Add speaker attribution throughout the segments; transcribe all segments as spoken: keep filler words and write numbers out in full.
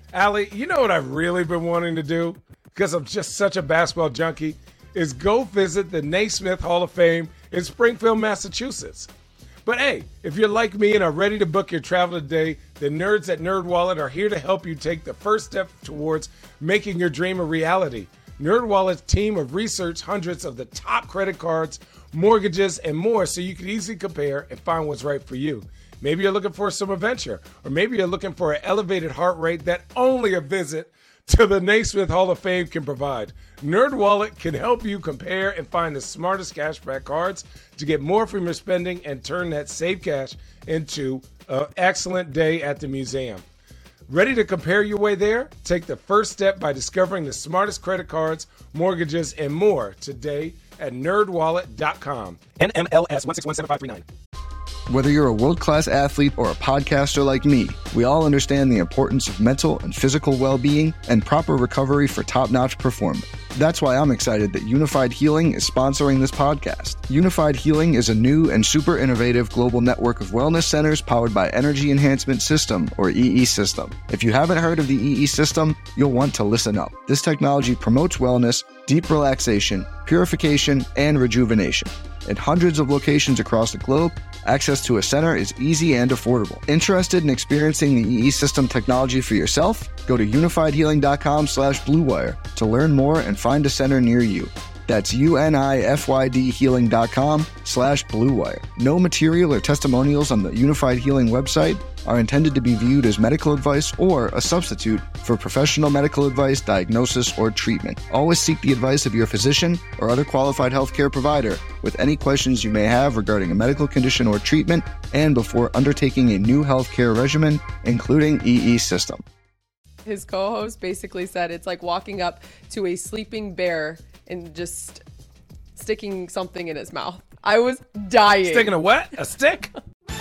Speaker 1: Allie, you know what I've really been wanting to do? Because I'm just such a basketball junkie, is go visit the Naismith Hall of Fame in Springfield, Massachusetts. But hey, if you're like me and are ready to book your travel today, the nerds at NerdWallet are here to help you take the first step towards making your dream a reality. NerdWallet's team of research hundreds of the top credit cards, mortgages, and more so you can easily compare and find what's right for you. Maybe you're looking for some adventure, or maybe you're looking for an elevated heart rate that only a visit to the Naismith Hall of Fame can provide. NerdWallet can help you compare and find the smartest cashback cards to get more from your spending and turn that saved cash into an excellent day at the museum. Ready to compare your way there? Take the first step by discovering the smartest credit cards, mortgages, and more today at nerd wallet dot com. N M L S one six one seven five three nine.
Speaker 2: Whether you're a world-class athlete or a podcaster like me, we all understand the importance of mental and physical well-being and proper recovery for top-notch performance. That's why I'm excited that Unified Healing is sponsoring this podcast. Unified Healing is a new and super innovative global network of wellness centers powered by Energy Enhancement System, or E E System. If you haven't heard of the E E System, you'll want to listen up. This technology promotes wellness, deep relaxation, purification, and rejuvenation. At hundreds of locations across the globe, access to a center is easy and affordable. Interested in experiencing the E E System technology for yourself? Go to unified healing dot com slash blue wire to learn more and find a center near you. That's unified healing dot com slash blue wire. No material or testimonials on the Unified Healing website are intended to be viewed as medical advice or a substitute for professional medical advice, diagnosis, or treatment. Always seek the advice of your physician or other qualified healthcare provider with any questions you may have regarding a medical condition or treatment and before undertaking a new healthcare regimen, including E E System.
Speaker 3: His co-host basically said it's like walking up to a sleeping bear and just sticking something in his mouth. I was dying.
Speaker 1: Sticking a what? A stick?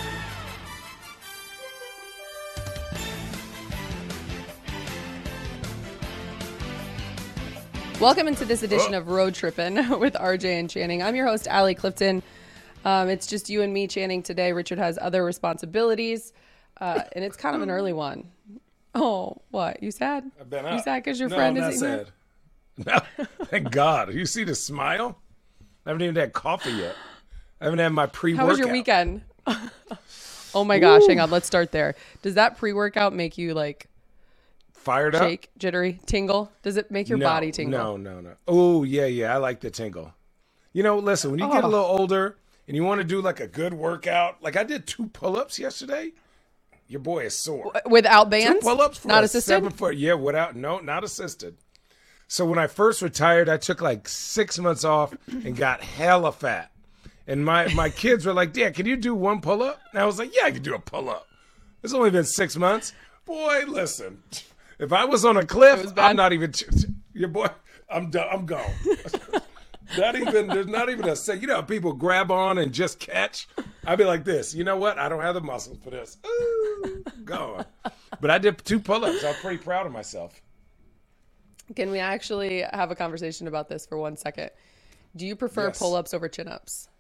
Speaker 3: Welcome into this edition of Road Trippin' with R J and Channing. I'm your host, Allie Clifton. Um, it's just you and me, Channing, today. Richard has other responsibilities, uh, and it's kind of an early one. Oh, what? You sad?
Speaker 1: I've been up.
Speaker 3: You sad because your
Speaker 1: no,
Speaker 3: friend
Speaker 1: I'm not
Speaker 3: isn't
Speaker 1: sad.
Speaker 3: here?
Speaker 1: No, thank God. You see the smile? I haven't even had coffee yet. I haven't had my pre-workout.
Speaker 3: How was your weekend? Oh my gosh, Ooh. Hang on. Let's start there. Does that pre-workout make you like
Speaker 1: fired up?
Speaker 3: Shake, jittery, tingle? Does it make your
Speaker 1: no,
Speaker 3: body tingle?
Speaker 1: No, no, no. Oh, yeah, yeah. I like the tingle. You know, listen, when you oh. get a little older and you want to do like a good workout, like I did two pull-ups yesterday. Your boy is sore.
Speaker 3: Without bands?
Speaker 1: Two pull-ups for
Speaker 3: not
Speaker 1: a
Speaker 3: assisted?
Speaker 1: Seven foot. Yeah, without, no, not assisted. So when I first retired, I took like six months off and got hella fat. And my, my kids were like, Dad, can you do one pull-up? And I was like, yeah, I can do a pull-up. It's only been six months. Boy, listen, if I was on a cliff, I'm not even, your boy, I'm done, I'm gone. Not even, there's not even a second. You know how people grab on and just catch? I'd be like this. You know what? I don't have the muscles for this. Ooh, gone. But I did two pull-ups. I was pretty proud of myself.
Speaker 3: Can we actually have a conversation about this for one second? Do you prefer
Speaker 1: yes.
Speaker 3: pull-ups over chin-ups?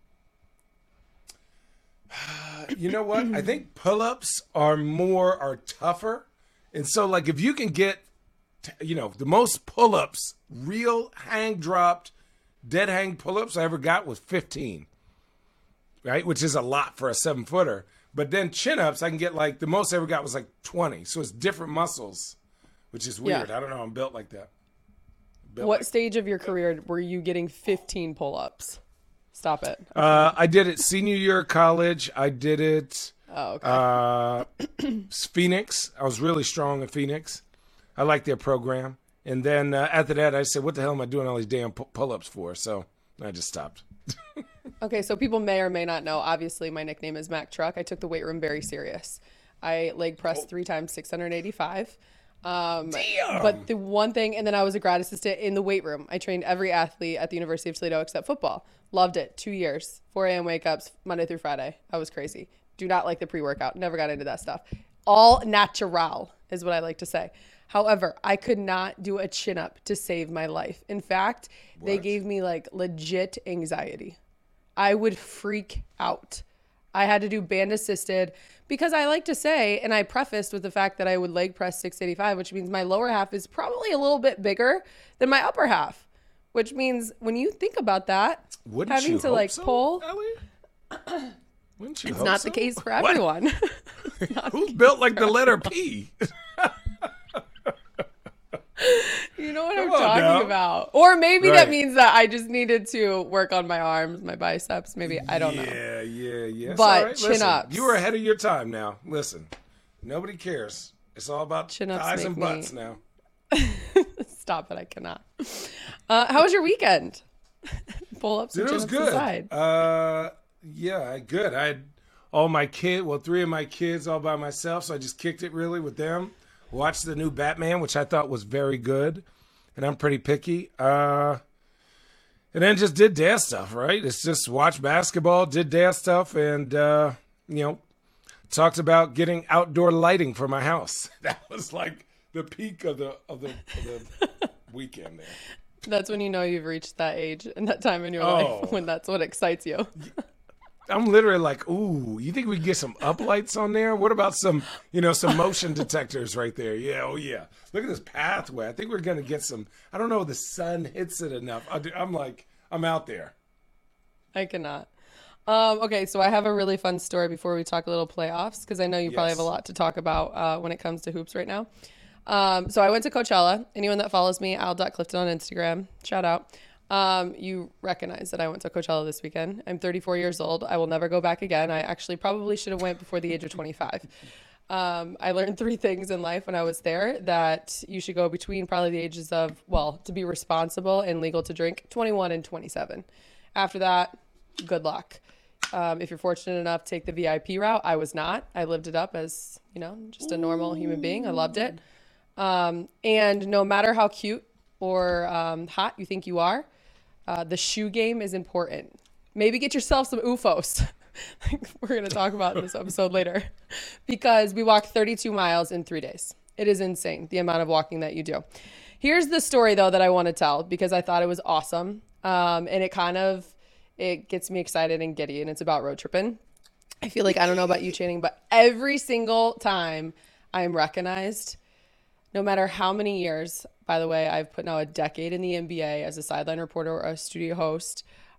Speaker 1: You know what? I think pull-ups are more, are tougher. And so, like, if you can get, you know, the most pull-ups, real hang-dropped, dead hang pull-ups I ever got was fifteen, right? Which is a lot for a seven-footer. But then chin-ups, I can get, like, the most I ever got was, like, twenty. So it's different muscles. Which is weird. Yeah. I don't know. I'm built like that. Built
Speaker 3: what
Speaker 1: like
Speaker 3: stage of your career were you getting fifteen pull-ups? Stop it.
Speaker 1: Uh, I did it senior year of college. I did it
Speaker 3: oh, okay.
Speaker 1: uh, Phoenix. I was really strong in Phoenix. I liked their program. And then uh, after that, I said, what the hell am I doing all these damn pull-ups for? So I just stopped.
Speaker 3: Okay, so people may or may not know, obviously, my nickname is Mac Truck. I took the weight room very serious. I leg pressed oh. three times six hundred eighty-five. Um,
Speaker 1: Damn.
Speaker 3: But the one thing, and then I was a grad assistant in the weight room. I trained every athlete at the University of Toledo except football. Loved it. Two years, four a.m. wake ups, Monday through Friday. I was crazy. Do not like the pre-workout. Never got into that stuff. All natural is what I like to say. However, I could not do a chin up to save my life. In fact, what? They gave me like legit anxiety. I would freak out. I had to do band assisted because I like to say, and I prefaced with the fact that I would leg press six eighty-five, which means my lower half is probably a little bit bigger than my upper half, which means when you think about that,
Speaker 1: Wouldn't
Speaker 3: having
Speaker 1: you
Speaker 3: to
Speaker 1: hope
Speaker 3: like
Speaker 1: so,
Speaker 3: pull,
Speaker 1: Ellie? Wouldn't you
Speaker 3: it's
Speaker 1: hope
Speaker 3: not
Speaker 1: so?
Speaker 3: the case for
Speaker 1: What?
Speaker 3: everyone.
Speaker 1: Who's built like the letter P?
Speaker 3: You know what
Speaker 1: Come
Speaker 3: I'm
Speaker 1: on
Speaker 3: talking
Speaker 1: now.
Speaker 3: about. Or maybe
Speaker 1: Right.
Speaker 3: that means that I just needed to work on my arms, my biceps. Maybe, I don't know.
Speaker 1: Yeah, yeah, yeah. It's
Speaker 3: But
Speaker 1: all right.
Speaker 3: chin
Speaker 1: Listen,
Speaker 3: ups.
Speaker 1: you were ahead of your time now. Listen, nobody cares. It's all about
Speaker 3: Chin ups
Speaker 1: thighs
Speaker 3: make
Speaker 1: and
Speaker 3: me-
Speaker 1: butts now.
Speaker 3: Stop it, I cannot. Uh, how was your weekend? Pull up some
Speaker 1: Dude, it was
Speaker 3: chin-ups
Speaker 1: good.
Speaker 3: aside.
Speaker 1: Uh, yeah, good. I had all my kid, well, three of my kids all by myself, so I just kicked it really with them. Watched the new Batman, which I thought was very good, and I'm pretty picky. Uh, and then just did dad stuff, right? It's just watch basketball, did dad stuff, and uh, you know, talked about getting outdoor lighting for my house. That was like the peak of the of the, of the weekend there.
Speaker 3: That's when you know you've reached that age and that time in your
Speaker 1: Oh.
Speaker 3: life when that's what excites you.
Speaker 1: I'm literally like, ooh, you think we can get some uplights on there? What about some, you know, some motion detectors right there? Yeah, oh yeah. Look at this pathway. I think we're going to get some, I don't know if the sun hits it enough. I do- I'm like, I'm out there.
Speaker 3: I cannot. Um, okay, so I have a really fun story before we talk a little playoffs because I know you probably
Speaker 1: Yes.
Speaker 3: have a lot to talk about uh, when it comes to hoops right now. Um, so I went to Coachella. Anyone that follows me, al.clifton on Instagram, shout out. Um, you recognize that I went to Coachella this weekend. I'm thirty-four years old. I will never go back again. I actually probably should have went before the age of twenty-five. Um, I learned three things in life when I was there: that you should go between probably the ages of, well, to be responsible and legal to drink, twenty-one and twenty-seven. After that, good luck. Um, if you're fortunate enough to take the V I P route, I was not. I lived it up as, you know, just a normal human being. I loved it. Um, and no matter how cute or um, hot you think you are, uh, the shoe game is important. Maybe get yourself some U F Os. We're going to talk about in this episode later, because we walked thirty-two miles in three days. It is insane, the amount of walking that you do. Here's the story, though, that I want to tell because I thought it was awesome. Um, and it kind of, it gets me excited and giddy, and it's about road tripping. I feel like, I don't know about you, Channing, but every single time I am recognized, no matter how many years, by the way, I've put now a decade in the N B A as a sideline reporter or a studio host,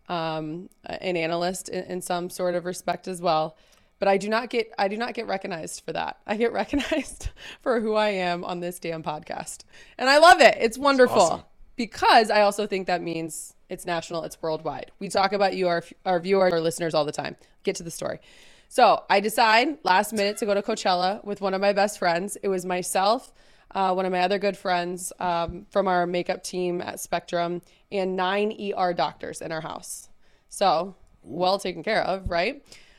Speaker 3: um, an analyst in, in some sort of respect as well. But I do not get I do not get recognized for that. I get recognized for who I am on this damn podcast. And I love it. It's wonderful.
Speaker 1: Awesome.
Speaker 3: Because I also think that means it's national, it's worldwide. We talk about you, our, our viewers, our listeners all the time. Get to the story. So I decide last minute to go to Coachella with one of my best friends. It was myself, uh, one of my other good friends um, from our makeup team at Spectrum, and nine E R doctors in our house. So well taken care of, right?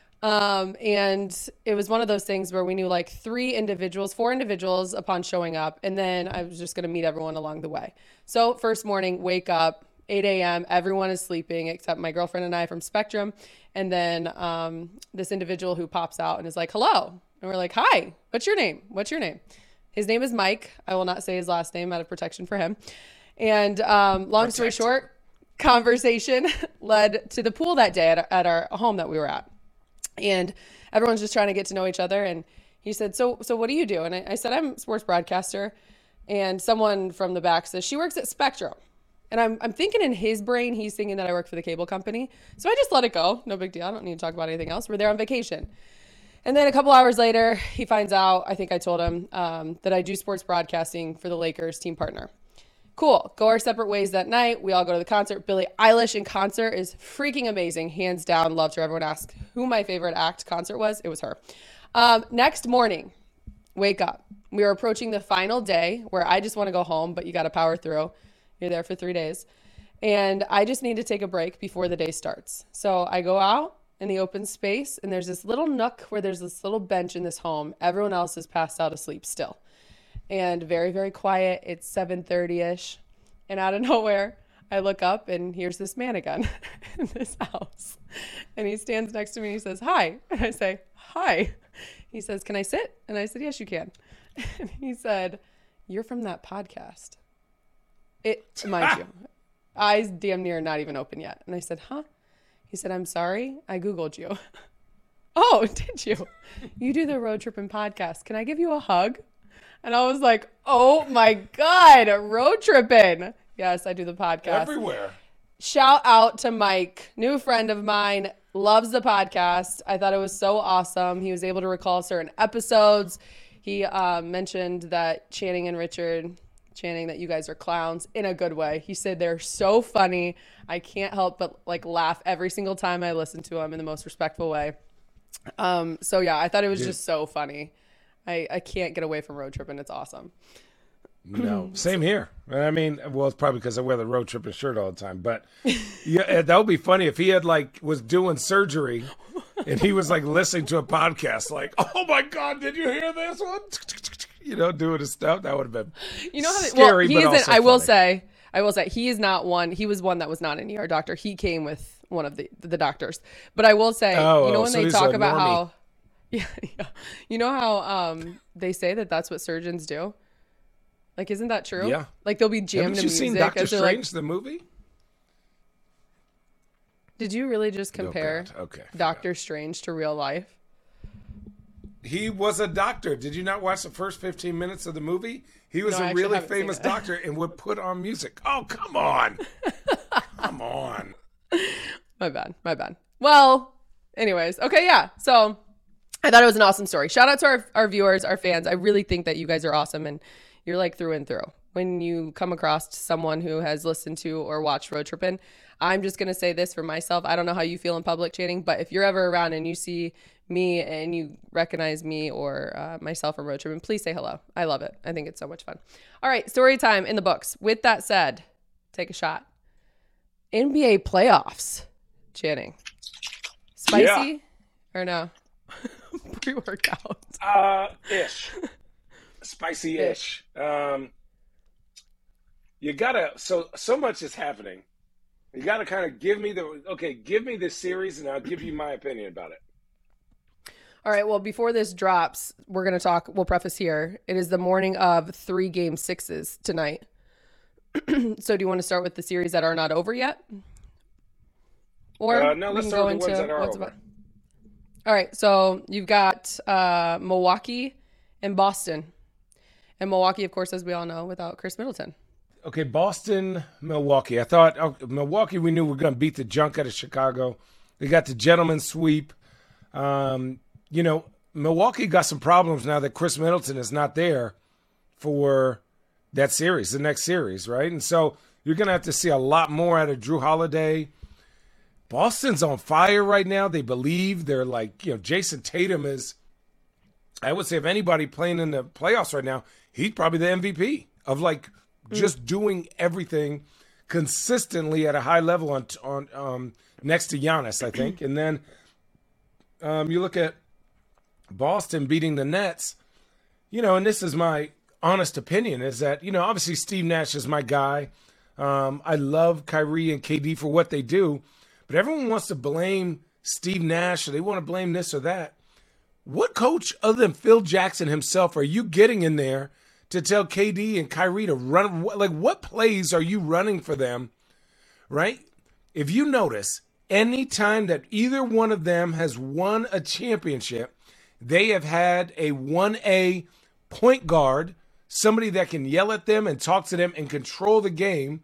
Speaker 3: Um, and it was one of those things where we knew like three individuals, four individuals upon showing up. And then I was just going to meet everyone along the way. So first morning, wake up, eight a.m. Everyone is sleeping except my girlfriend and I from Spectrum. And then um, this individual who pops out and is like, hello. And we're like, hi, what's your name? What's your name? His name is Mike. I will not say his last name out of protection for him. And um, long story
Speaker 1: Protect.
Speaker 3: short, conversation led to the pool that day at, at our home that we were at. And everyone's just trying to get to know each other. And he said, so so what do you do? And I, I said, I'm a sports broadcaster. And someone from the back says, she works at Spectrum. And I'm I'm thinking in his brain, he's thinking that I work for the cable company. So I just let it go. No big deal. I don't need to talk about anything else. We're there on vacation. And then a couple hours later, he finds out, I think I told him, um, that I do sports broadcasting for the Lakers team partner. Cool. Go our separate ways that night. We all go to the concert. Billie Eilish in concert is freaking amazing. Hands down. Loved her. Everyone asked who my favorite act concert was. It was her. Um, next morning, wake up. We are approaching the final day where I just want to go home, but you got to power through. You're there for three days. And I just need to take a break before the day starts. So I go out in the open space, and there's this little nook where there's this little bench in this home. Everyone else is passed out asleep still. And very, very quiet. It's seven thirty-ish. And out of nowhere, I look up, and here's this man again in this house. And he stands next to me, and he says, hi. And I say, hi. He says, can I sit? And I said, yes, you can. And he said, you're from that podcast. It, mind you, eyes damn near not even open yet. And I said, huh? He said, I'm sorry. I Googled you. oh, did you? You do the Road Trippin' podcast. Can I give you a hug? And I was like, oh my God, Road Trippin'. Yes, I do the podcast.
Speaker 1: Everywhere.
Speaker 3: Shout out to Mike, new friend of mine, loves the podcast. I thought it was so awesome. He was able to recall certain episodes. He uh, mentioned that Channing and Richard, Channing, that you guys are clowns in a good way. He said they're so funny. I can't help but like laugh every single time I listen to them in the most respectful way. Um, so yeah, I thought it was
Speaker 1: Dude.
Speaker 3: just so funny. I, I can't get away from Road Trippin'. It's awesome.
Speaker 1: No, same here. I mean, well, it's probably because I wear the Road Trippin' shirt all the time. But yeah, that would be funny if he had like was doing surgery and he was like listening to a podcast, like, "Oh my God, did you hear this one?" You know, doing his stuff. That would have been
Speaker 3: You know how they,
Speaker 1: scary.
Speaker 3: well, he
Speaker 1: but
Speaker 3: isn't.
Speaker 1: also
Speaker 3: I will
Speaker 1: funny.
Speaker 3: say, I will say, he is not one. He was one that was not an E R doctor. He came with one of the the doctors. But I will say,
Speaker 1: Oh,
Speaker 3: you know
Speaker 1: oh,
Speaker 3: when
Speaker 1: so
Speaker 3: they
Speaker 1: he's
Speaker 3: talk
Speaker 1: a
Speaker 3: about
Speaker 1: normie.
Speaker 3: how, yeah, yeah, you know how um they say that that's what surgeons do. Like, isn't that true?
Speaker 1: Yeah.
Speaker 3: Like they'll be jammed
Speaker 1: Haven't
Speaker 3: to
Speaker 1: you
Speaker 3: music.
Speaker 1: seen Doctor
Speaker 3: as they're like,
Speaker 1: Strange, the movie?
Speaker 3: did you really just compare
Speaker 1: God. Okay, forgot.
Speaker 3: Doctor Strange to real life?
Speaker 1: He was a doctor. Did you not watch the first fifteen minutes of the movie? He was
Speaker 3: No, I
Speaker 1: a
Speaker 3: actually
Speaker 1: really
Speaker 3: haven't seen
Speaker 1: famous
Speaker 3: it.
Speaker 1: doctor and would put on music. Oh, come on. Come on.
Speaker 3: My bad. My bad. Well, anyways. Okay, yeah. So I thought it was an awesome story. Shout out to our, our viewers, our fans. I really think that you guys are awesome and you're like through and through. When you come across someone who has listened to or watched Road Trippin', I'm just going to say this for myself. I don't know how you feel in public, Channing, but if you're ever around and you see me and you recognize me or uh, myself from Road Trippin', please say hello. I love it. I think it's so much fun. All right, story time in the books. With that said, take a shot. N B A playoffs, Channing. Spicy or no? Pre-workout.
Speaker 1: Uh, ish. Spicy-ish. Um, you gotta, so, so much is happening. You gotta kind of give me the, okay, give me the series and I'll give you my opinion about it.
Speaker 3: All right, well, before this drops, we're going to talk, we'll preface here. It is the morning of three game sixes tonight. So do you want to start with the series that are not over yet? Or
Speaker 1: Uh, no,
Speaker 3: we
Speaker 1: let's
Speaker 3: can
Speaker 1: start
Speaker 3: go
Speaker 1: with the ones
Speaker 3: into
Speaker 1: that are
Speaker 3: what's
Speaker 1: over.
Speaker 3: about. All right, so you've got uh, Milwaukee and Boston. And Milwaukee, of course, as we all know, without Chris Middleton.
Speaker 1: Okay, Boston, Milwaukee. I thought oh, Milwaukee, we knew we were going to beat the junk out of Chicago. They got the gentleman's sweep. Um, you know, Milwaukee got some problems now that Chris Middleton is not there for that series, the next series, right? And so you're going to have to see a lot more out of Drew Holiday. Boston's on fire right now. They believe they're like, you know, Jason Tatum is, I would say if anybody playing in the playoffs right now, he's probably the M V P of like just doing everything consistently at a high level on, on um, next to Giannis, I think. And then um, you look at Boston beating the Nets, you know, and this is my honest opinion, is that, you know, obviously Steve Nash is my guy. Um, I love Kyrie and K D for what they do, but everyone wants to blame Steve Nash or they want to blame this or that. What coach other than Phil Jackson himself are you getting in there to tell K D and Kyrie to run? Like, what plays are you running for them, right? If you notice, any time that either one of them has won a championship, they have had a one A point guard, somebody that can yell at them and talk to them and control the game,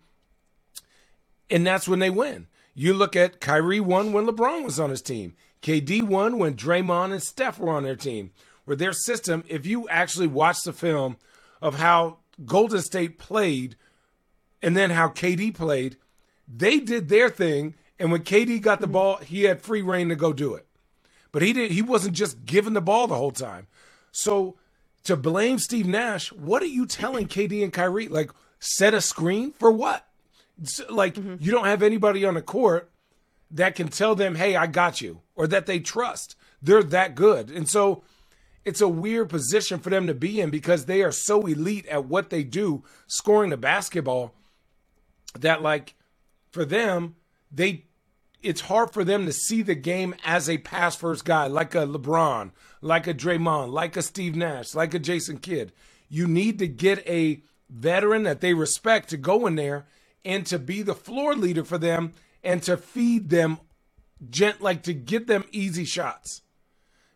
Speaker 1: and that's when they win. You look at Kyrie won when LeBron was on his team. K D won when Draymond and Steph were on their team. Where their system, if you actually watch the film of how Golden State played and then how K D played, they did their thing, and when K D got the ball, he had free reign to go do it. But he didn't. He wasn't just giving the ball the whole time. So to blame Steve Nash, what are you telling K D and Kyrie? Like, set a screen for what? Like, mm-hmm. you don't have anybody on the court that can tell them, hey, I got you, or that they trust. They're that good. And so it's a weird position for them to be in because they are so elite at what they do, scoring the basketball, that, like, for them, they it's hard for them to see the game as a pass-first guy, like a LeBron, like a Draymond, like a Steve Nash, like a Jason Kidd. You need to get a veteran that they respect to go in there and to be the floor leader for them and to feed them, gent like to get them easy shots.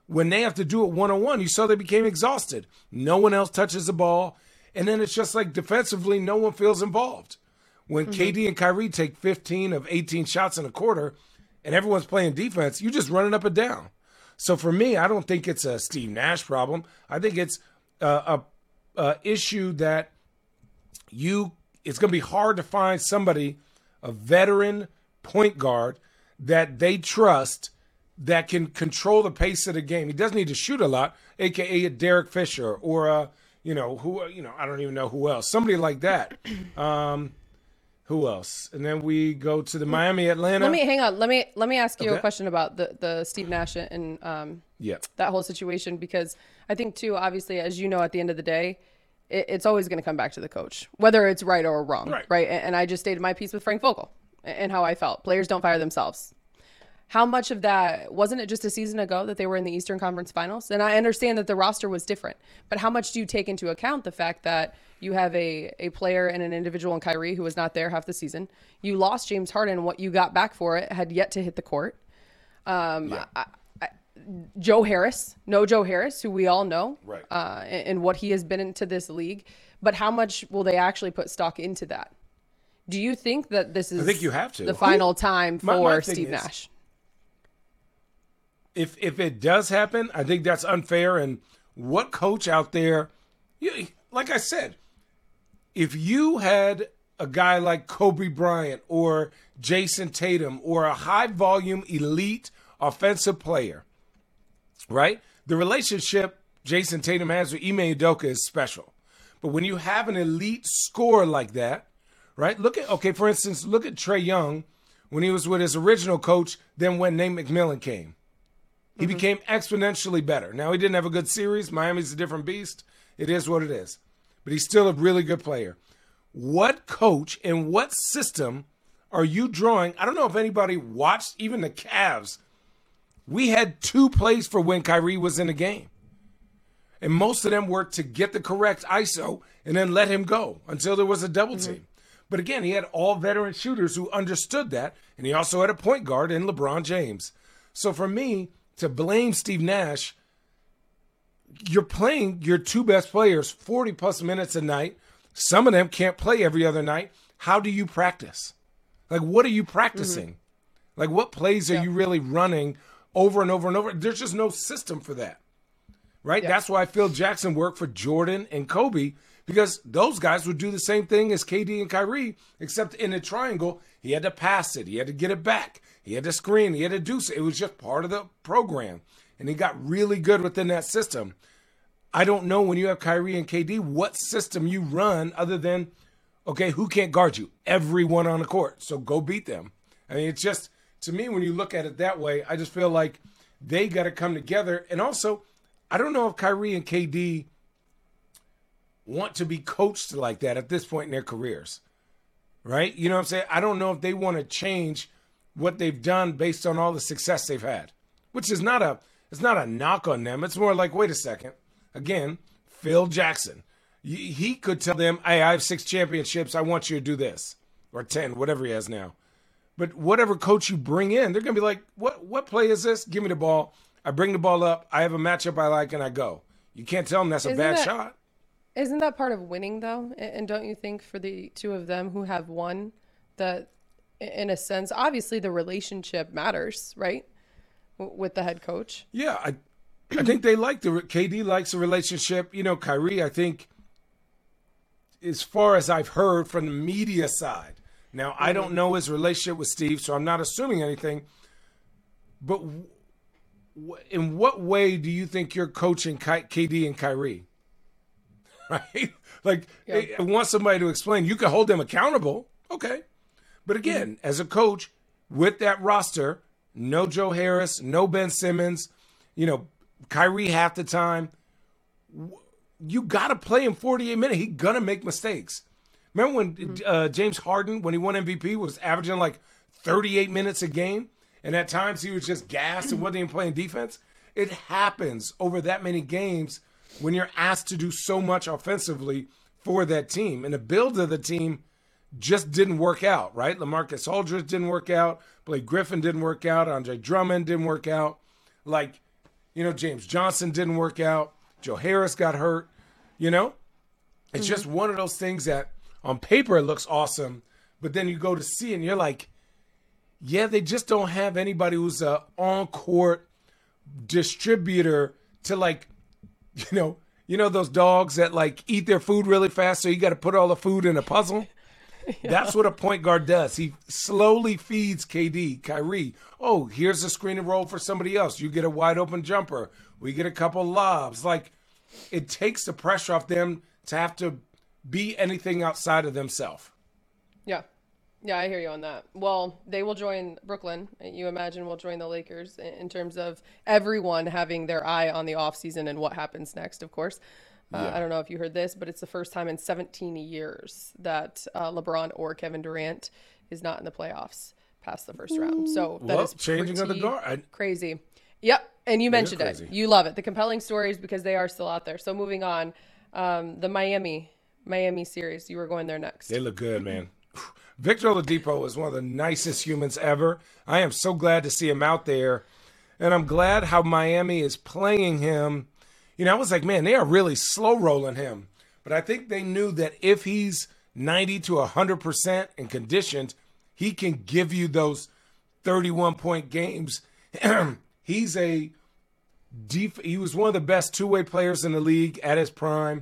Speaker 1: when they have to do it one-on-one, you saw they became exhausted. No one else touches the ball. And then it's just like defensively, no one feels involved. When mm-hmm. K D and Kyrie take fifteen of eighteen shots in a quarter and everyone's playing defense, you're just running up and down. So for me, I don't think it's a Steve Nash problem. I think it's a, a, a issue that you it's going to be hard to find somebody, a veteran point guard, that they trust that can control the pace of the game. He doesn't need to shoot a lot, a k a a Derek Fisher or a, you know, who, you know, I don't even know who else. Somebody like that. Um, who else? And then we go to the Miami, Atlanta.
Speaker 3: Let me hang on. Let me let me ask you
Speaker 1: Okay.
Speaker 3: a question about the, the Steve Nash and um
Speaker 1: Yeah.
Speaker 3: that whole situation, because I think too, obviously, as you know, at the end of the day, it, it's always going to come back to the coach, whether it's right or wrong,
Speaker 1: Right.
Speaker 3: right? And, and I just stated my piece with Frank Vogel and how I felt. Players don't fire themselves. How much of that, wasn't it just a season ago that they were in the Eastern Conference Finals? And I understand that the roster was different, but how much do you take into account the fact that you have a, a player and an individual in Kyrie who was not there half the season? You lost James Harden. What you got back for it had yet to hit the court. Um,
Speaker 1: Yeah.
Speaker 3: I, I, Joe Harris, no Joe Harris, who we all know,
Speaker 1: Right.
Speaker 3: uh, and, and what he has been into this league. But how much will they actually put stock into that? Do you think that this is
Speaker 1: I think you have to.
Speaker 3: the
Speaker 1: Who-
Speaker 3: final time for
Speaker 1: My- my thing
Speaker 3: Steve
Speaker 1: is-
Speaker 3: Nash?
Speaker 1: If if it does happen, I think that's unfair. And what coach out there, you, like I said, if you had a guy like Kobe Bryant or Jason Tatum or a high volume elite offensive player, right? The relationship Jason Tatum has with Ime Udoka is special. But when you have an elite scorer like that, right? Look at, okay, for instance, look at Trae Young when he was with his original coach, then when Nate McMillan came. He mm-hmm. became exponentially better. Now, he didn't have a good series. Miami's a different beast. It is what it is. But he's still a really good player. What coach and what system are you drawing? I don't know if anybody watched even the Cavs. We had two plays for when Kyrie was in the game. And most of them were to get the correct I S O and then let him go until there was a double team. Mm-hmm. But again, he had all veteran shooters who understood that. And he also had a point guard in LeBron James. So for me, to blame Steve Nash, you're playing your two best players forty plus minutes a night. Some of them can't play every other night. How do you practice? Like, what are you practicing? Mm-hmm. Like, what plays are yeah. you really running over and over and over? There's just no system for that, right? Yeah. That's why Phil Jackson worked for Jordan and Kobe, because those guys would do the same thing as K D and Kyrie, except in a triangle, he had to pass it. He had to get it back. He had to screen. He had to do so. It was just part of the program. And he got really good within that system. I don't know, when you have Kyrie and K D, what system you run other than, okay, who can't guard you? Everyone on the court. So go beat them. I mean, it's just, to me, when you look at it that way, I just feel like they got to come together. And also, I don't know if Kyrie and K D want to be coached like that at this point in their careers, right? You know what I'm saying? I don't know if they want to change what they've done based on all the success they've had, which is not a, it's not a knock on them. It's more like, wait a second. Again, Phil Jackson, he could tell them, hey, I have six championships. I want you to do this, or ten, whatever he has now. But whatever coach you bring in, they're going to be like, what, what play is this? Give me the ball. I bring the ball up. I have a matchup I like, and I go. You can't tell them that's a
Speaker 3: Isn't
Speaker 1: bad
Speaker 3: that-
Speaker 1: shot.
Speaker 3: Isn't that part of winning, though? And don't you think for the two of them who have won, that in a sense, obviously the relationship matters, right? W- with the head coach.
Speaker 1: Yeah, I I think they like the K D likes the relationship. You know, Kyrie, I think, as far as I've heard from the media side. Now, mm-hmm. I don't know his relationship with Steve, so I'm not assuming anything. But w- in what way do you think you're coaching K D and Kyrie? Right? Like,
Speaker 3: Yeah.
Speaker 1: I want somebody to explain. You can hold them accountable. Okay. But again, mm-hmm. as a coach with that roster, no Joe Harris, no Ben Simmons, you know, Kyrie half the time, you got to play him forty-eight minutes. He's going to make mistakes. Remember when mm-hmm. uh, James Harden, when he won M V P, was averaging like thirty-eight minutes a game? And at times he was just gassed and wasn't even playing defense? It happens over that many games when you're asked to do so much offensively for that team. And the build of the team just didn't work out, right? LaMarcus Aldridge didn't work out. Blake Griffin didn't work out. Andre Drummond didn't work out. Like, You know, James Johnson didn't work out. Joe Harris got hurt. You know, it's mm-hmm. just one of those things that on paper it looks awesome, but then you go to see it and you're like, yeah, they just don't have anybody who's a on-court distributor to, like, you know, you know those dogs that like eat their food really fast, so you got to put all the food in a puzzle. Yeah. That's what a point guard does. He slowly feeds K D, Kyrie. Oh, here's a screen and roll for somebody else. You get a wide open jumper. We get a couple lobs. Like, it takes the pressure off them to have to be anything outside of themselves.
Speaker 3: Yeah. Yeah, I hear you on that. Well, they will join Brooklyn. You imagine will join the Lakers in terms of everyone having their eye on the offseason and what happens next, of course. Uh, yeah. I don't know if you heard this, but it's the first time in seventeen years that uh, LeBron or Kevin Durant is not in the playoffs past the first round. So that
Speaker 1: well,
Speaker 3: is
Speaker 1: changing of the guard.
Speaker 3: Crazy. Yep. And you mentioned it. You love it. The compelling stories because they are still out there. So moving on, um, the Miami Miami series. You were going there next.
Speaker 1: They look good, man. Victor Oladipo is one of the nicest humans ever. I am so glad to see him out there. And I'm glad how Miami is playing him. You know, I was like, man, they are really slow rolling him. But I think they knew that if he's ninety to one hundred percent and conditioned, he can give you those thirty-one point games. He's a def- he was one of the best two-way players in the league at his prime.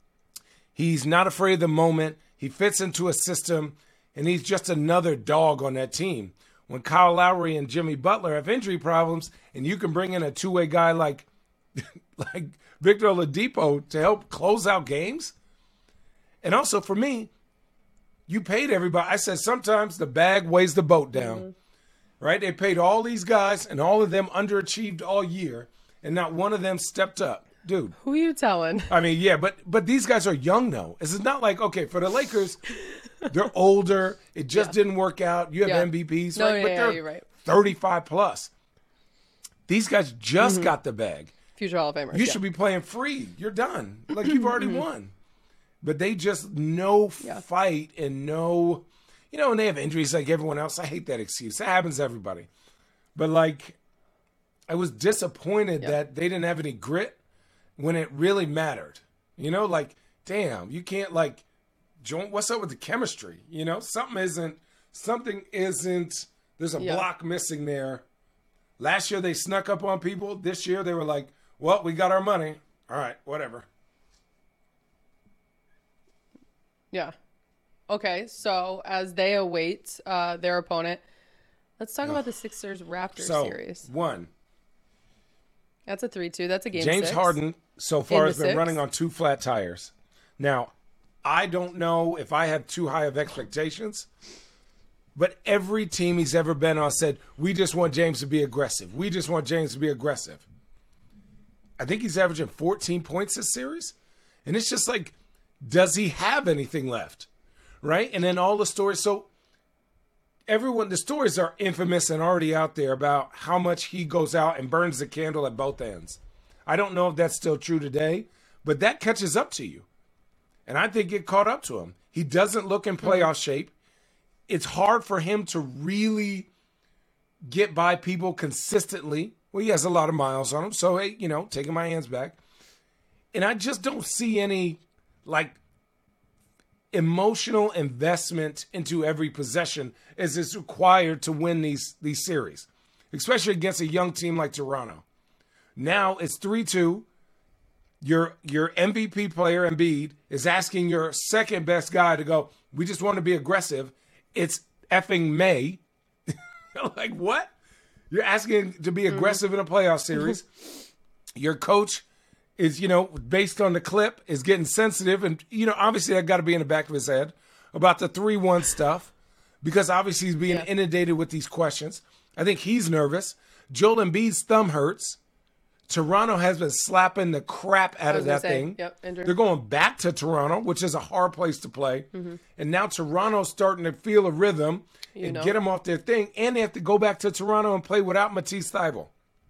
Speaker 1: He's not afraid of the moment. He fits into a system, and he's just another dog on that team. When Kyle Lowry and Jimmy Butler have injury problems, and you can bring in a two-way guy like like Victor Oladipo to help close out games. And also for me, you paid everybody. I said sometimes the bag weighs the boat down. Mm-hmm. Right? They paid all these guys, and all of them underachieved all year, and not one of them stepped up. Dude.
Speaker 3: Who are you telling?
Speaker 1: I mean, yeah, but but these guys are young, though. This is not like, okay, for the Lakers, they're older. It just yeah. didn't work out. You have yeah. M V Ps,
Speaker 3: no,
Speaker 1: right?
Speaker 3: Yeah,
Speaker 1: but
Speaker 3: yeah,
Speaker 1: they're
Speaker 3: you're right.
Speaker 1: thirty-five plus. These guys just mm-hmm. got the bag.
Speaker 3: Future Hall of Famers.
Speaker 1: You
Speaker 3: yeah.
Speaker 1: should be playing free. You're done. Like, you've already mm-hmm. won. But they just no yeah. fight and no, you know, and they have injuries like everyone else. I hate that excuse. That happens to everybody. But, like, I was disappointed yeah. that they didn't have any grit when it really mattered. You know, like, damn, you can't, like, join. What's up with the chemistry? You know, something isn't, something isn't, there's a yeah. block missing there. Last year they snuck up on people. This year they were like, well, we got our money. All right, whatever.
Speaker 3: Yeah. Okay, so as they await uh, their opponent, let's talk Ugh. about the Sixers-Raptors
Speaker 1: so,
Speaker 3: series.
Speaker 1: One.
Speaker 3: That's a three two. That's a game
Speaker 1: James
Speaker 3: six.
Speaker 1: Harden so far has been
Speaker 3: six.
Speaker 1: running on two flat tires. Now, I don't know if I have too high of expectations, but every team he's ever been on said, we just want James to be aggressive. We just want James to be aggressive. I think he's averaging fourteen points this series. And it's just like, does he have anything left? Right? And then all the stories. So everyone, the stories are infamous and already out there about how much he goes out and burns the candle at both ends. I don't know if that's still true today, but that catches up to you. And I think it caught up to him. He doesn't look in playoff shape. It's hard for him to really get by people consistently. Well, he has a lot of miles on him. So, hey, you know, taking my hands back. And I just don't see any, like, emotional investment into every possession as is required to win these these series, especially against a young team like Toronto. Now it's three two. Your your M V P player, Embiid, is asking your second best guy to go, we just want to be aggressive. It's effing May. Like, what? You're asking to be aggressive mm-hmm. in a playoff series. Your coach is, you know, based on the clip, is getting sensitive. And, you know, obviously that got to be in the back of his head about the three one stuff because obviously he's being yeah. inundated with these questions. I think he's nervous. Joel Embiid's thumb hurts. Toronto has been slapping the crap out of that say, thing.
Speaker 3: Yep,
Speaker 1: They're going back to Toronto, which is a hard place to play. Mm-hmm. And now Toronto's starting to feel a rhythm you and know. get them off their thing. And they have to go back to Toronto and play without Matisse Thybulle.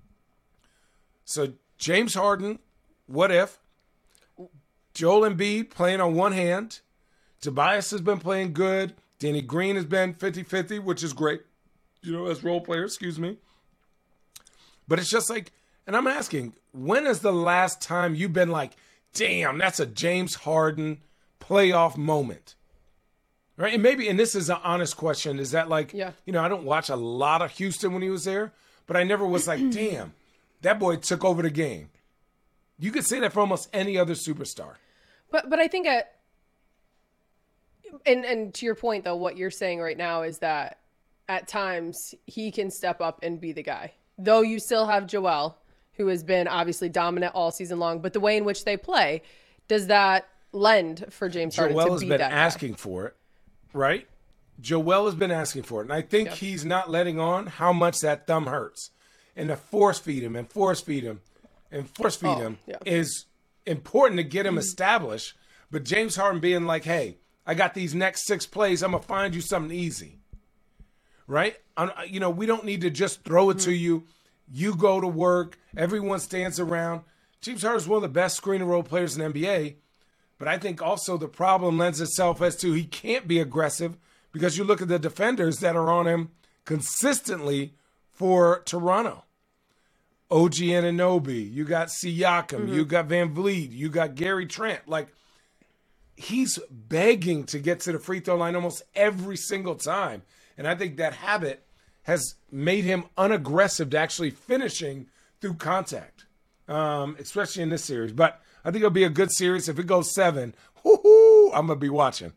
Speaker 1: So James Harden, what if? Joel Embiid playing on one hand. Tobias has been playing good. Danny Green has been fifty-fifty, which is great. You know, as role player, excuse me. But it's just like, And I'm asking, when is the last time you've been like, damn, that's a James Harden playoff moment? Right? And maybe, and this is an honest question, is that like,
Speaker 3: yeah.
Speaker 1: you know, I don't watch a lot of Houston when he was there, but I never was like, damn, that boy took over the game. You could say that for almost any other superstar.
Speaker 3: But but I think, at, and, and to your point, though, what you're saying right now is that at times he can step up and be the guy. Though you still have Joel, who has been obviously dominant all season long, but the way in which they play, does that lend for James Harden
Speaker 1: Joel
Speaker 3: to
Speaker 1: has
Speaker 3: be
Speaker 1: been
Speaker 3: that
Speaker 1: asking
Speaker 3: guy?
Speaker 1: for it, right? Joel has been asking for it. And I think
Speaker 3: yeah.
Speaker 1: he's not letting on how much that thumb hurts. And to force feed him and force feed him and force feed
Speaker 3: oh,
Speaker 1: him
Speaker 3: yeah.
Speaker 1: is important to get him established. But James Harden being like, hey, I got these next six plays. I'm going to find you something easy. Right? I'm, you know, we don't need to just throw it mm-hmm. to you. You go to work. Everyone stands around. James Harden is one of the best screen and roll players in the N B A. But I think also the problem lends itself as to he can't be aggressive because you look at the defenders that are on him consistently for Toronto. O G Anunoby, you got Siakam, mm-hmm. you got Van Vliet, you got Gary Trent. Like, he's begging to get to the free throw line almost every single time. And I think that habit has made him unaggressive to actually finishing through contact, um, especially in this series. But I think it'll be a good series. If it goes seven, whoo-hoo, I'm going to be watching.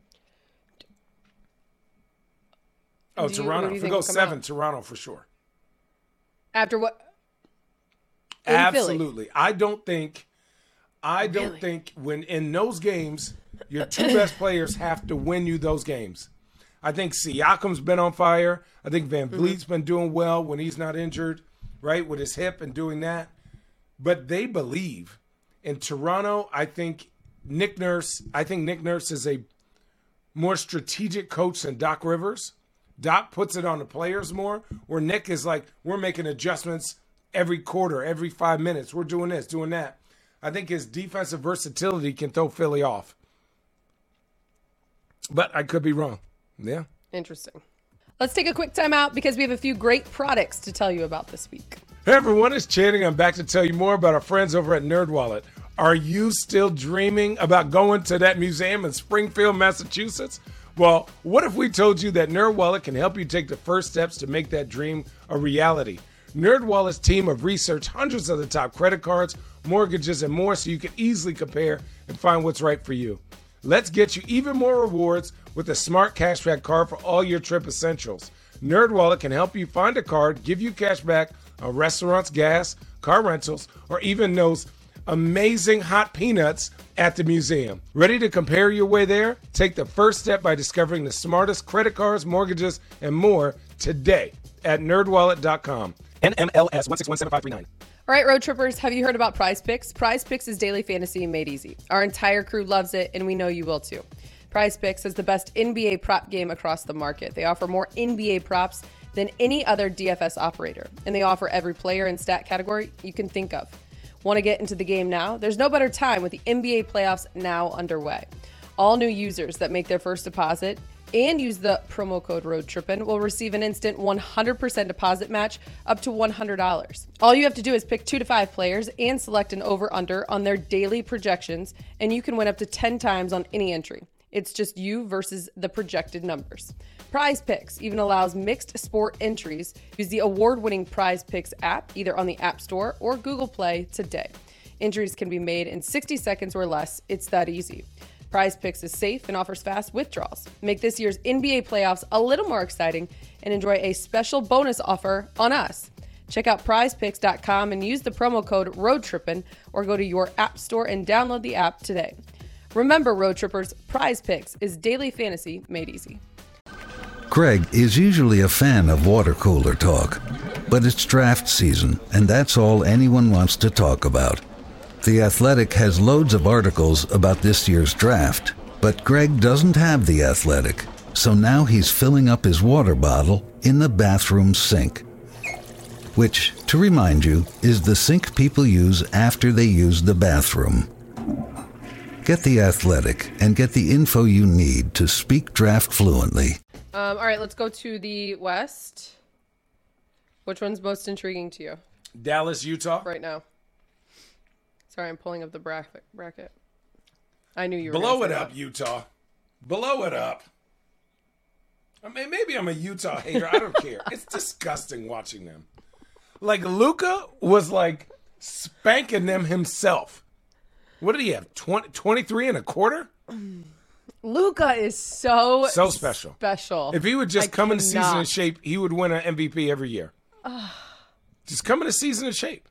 Speaker 1: Oh,
Speaker 3: do you,
Speaker 1: Toronto. If it goes seven, out? Toronto for sure.
Speaker 3: After what? In
Speaker 1: Absolutely.
Speaker 3: Philly?
Speaker 1: I don't think, I don't
Speaker 3: really?
Speaker 1: think when in those games, your two best players have to win you those games. I think Siakam's been on fire. I think Van Vliet's mm-hmm. been doing well when he's not injured, right, with his hip and doing that. But they believe. In Toronto, I think Nick Nurse, I think Nick Nurse is a more strategic coach than Doc Rivers. Doc puts it on the players more, where Nick is like, we're making adjustments every quarter, every five minutes. We're doing this, doing that. I think his defensive versatility can throw Philly off. But I could be wrong. Yeah.
Speaker 3: Interesting. Let's take a quick time out because we have a few great products to tell you about this week.
Speaker 1: Hey everyone, it's Channing. I'm back to tell you more about our friends over at NerdWallet. Are you still dreaming about going to that museum in Springfield, Massachusetts? Well, what if we told you that NerdWallet can help you take the first steps to make that dream a reality? NerdWallet's team of research hundreds of the top credit cards, mortgages, and more so you can easily compare and find what's right for you. Let's get you even more rewards with a smart cashback card for all your trip essentials. NerdWallet can help you find a card, give you cash back on restaurants, gas, car rentals, or even those amazing hot peanuts at the museum. Ready to compare your way there? Take the first step by discovering the smartest credit cards, mortgages, and more today at nerd wallet dot com. N M L S one six one seven five three nine.
Speaker 3: All right, road trippers, have you heard about Prize Picks? Prize Picks is daily fantasy made easy. Our entire crew loves it, and we know you will too. Prize Picks is the best N B A prop game across the market. They offer more N B A props than any other D F S operator, and they offer every player and stat category you can think of. Want to get into the game now? There's no better time with the N B A playoffs now underway. All new users that make their first deposit and use the promo code ROADTRIPPIN will receive an instant one hundred percent deposit match up to one hundred dollars. All you have to do is pick two to five players and select an over-under on their daily projections, and you can win up to ten times on any entry. It's just you versus the projected numbers. Prize Picks even allows mixed sport entries. Use the award-winning Prize Picks app either on the App Store or Google Play today. Entries can be made in sixty seconds or less. It's that easy. Prize Picks is safe and offers fast withdrawals. Make this year's N B A playoffs a little more exciting and enjoy a special bonus offer on us. Check out prize picks dot com and use the promo code ROADTRIPPIN or go to your app store and download the app today. Remember, road trippers, Prize Picks is daily fantasy made easy.
Speaker 4: Craig is usually a fan of water cooler talk, but it's draft season, and that's all anyone wants to talk about. The Athletic has loads of articles about this year's draft, but Greg doesn't have The Athletic, so now he's filling up his water bottle in the bathroom sink. Which, to remind you, is the sink people use after they use the bathroom. Get The Athletic and get the info you need to speak draft fluently.
Speaker 3: Um, all right, let's go to the West. Which one's most intriguing to you?
Speaker 1: Dallas, Utah.
Speaker 3: right now. Sorry, I'm pulling up the bracket. bracket. I knew you were
Speaker 1: Blow
Speaker 3: gonna
Speaker 1: it
Speaker 3: say
Speaker 1: up,
Speaker 3: that.
Speaker 1: Utah. Blow it up. I mean, maybe I'm a Utah hater. I don't care. It's disgusting watching them. Like, Luka was, like, spanking them himself. What did he have, twenty, twenty-three and a quarter?
Speaker 3: Luka is so
Speaker 1: So special.
Speaker 3: Special.
Speaker 1: If he would just
Speaker 3: I
Speaker 1: come into season in
Speaker 3: cannot.
Speaker 1: shape, he would win an M V P every year. Just come into season in shape.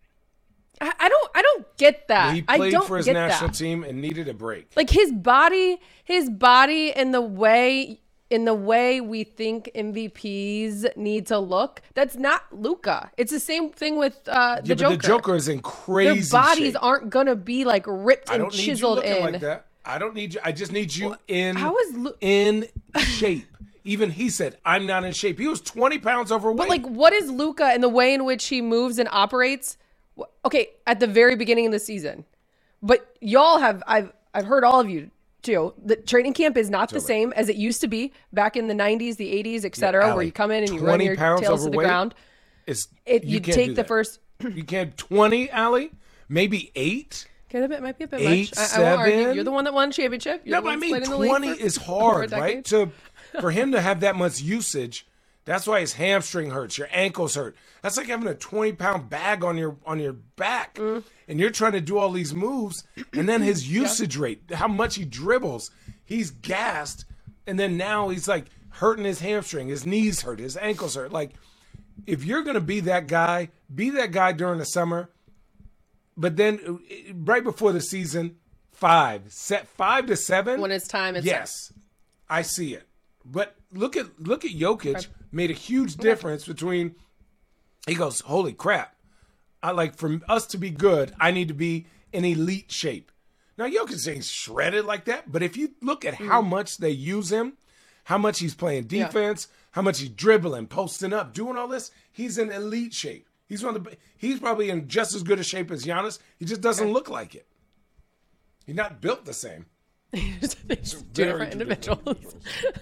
Speaker 3: I, I don't. I don't get that.
Speaker 1: He
Speaker 3: I
Speaker 1: played
Speaker 3: don't
Speaker 1: for his
Speaker 3: get
Speaker 1: national
Speaker 3: that.
Speaker 1: team and needed a break.
Speaker 3: Like his body, his body, and the way, in the way we think M V Ps need to look. That's not Luka. It's the same thing with uh, the
Speaker 1: yeah,
Speaker 3: Joker.
Speaker 1: but the Joker is in crazy
Speaker 3: Their bodies
Speaker 1: shape.
Speaker 3: aren't gonna be like ripped
Speaker 1: I
Speaker 3: and
Speaker 1: don't need you
Speaker 3: chiseled
Speaker 1: looking
Speaker 3: in.
Speaker 1: like that. I don't need you. I just need you in
Speaker 3: how is Lu-
Speaker 1: in shape. Even he said, "I'm not in shape." He was twenty pounds overweight.
Speaker 3: But like, what is Luka and the way in which he moves and operates? Wh- Okay, at the very beginning of the season, but y'all have I've I've heard all of you too. The training camp is not the same as it used to be back in the nineties, the eighties, et cetera,
Speaker 1: Allie,
Speaker 3: where you come in and you run
Speaker 1: twenty
Speaker 3: your
Speaker 1: pounds
Speaker 3: tails to the
Speaker 1: overweight?
Speaker 3: ground.
Speaker 1: it's,
Speaker 3: It
Speaker 1: you
Speaker 3: you
Speaker 1: can't
Speaker 3: take
Speaker 1: do
Speaker 3: the
Speaker 1: that.
Speaker 3: first.
Speaker 1: You can't twenty, Allie, maybe eight.
Speaker 3: Okay, that bit might be a bit
Speaker 1: Eight,
Speaker 3: much. I, I won't argue.
Speaker 1: seven?
Speaker 3: You're the one that won championship. You're
Speaker 1: No,
Speaker 3: the
Speaker 1: but I
Speaker 3: one
Speaker 1: mean,
Speaker 3: played in the league
Speaker 1: twenty
Speaker 3: for-
Speaker 1: is
Speaker 3: for a
Speaker 1: hard, right?
Speaker 3: decade.
Speaker 1: To for him to have that much usage, that's why his hamstring hurts, your ankles hurt. That's like having a twenty pound bag on your on your back,
Speaker 3: Mm.
Speaker 1: and you're trying to do all these moves, and then his usage rate, how much he dribbles, he's gassed, and then now he's like hurting his hamstring, his knees hurt, his ankles hurt. Like, if you're gonna be that guy, be that guy during the summer. But then, uh, right before the season, five, set five to seven.
Speaker 3: When it's time, it's
Speaker 1: yes, I see it. But look at look at Jokic. Made a huge difference between. He goes, holy crap! I like for us to be good. I need to be in elite shape. Now Jokic ain't shredded like that, but if you look at how much they use him, how much he's playing defense, how much he's dribbling, posting up, doing all this, he's in elite shape. He's one of the. He's probably in just as good a shape as Giannis. He just doesn't look like it. He's not built the same.
Speaker 3: It's two
Speaker 1: Very
Speaker 3: different
Speaker 1: different
Speaker 3: individuals.
Speaker 1: individuals.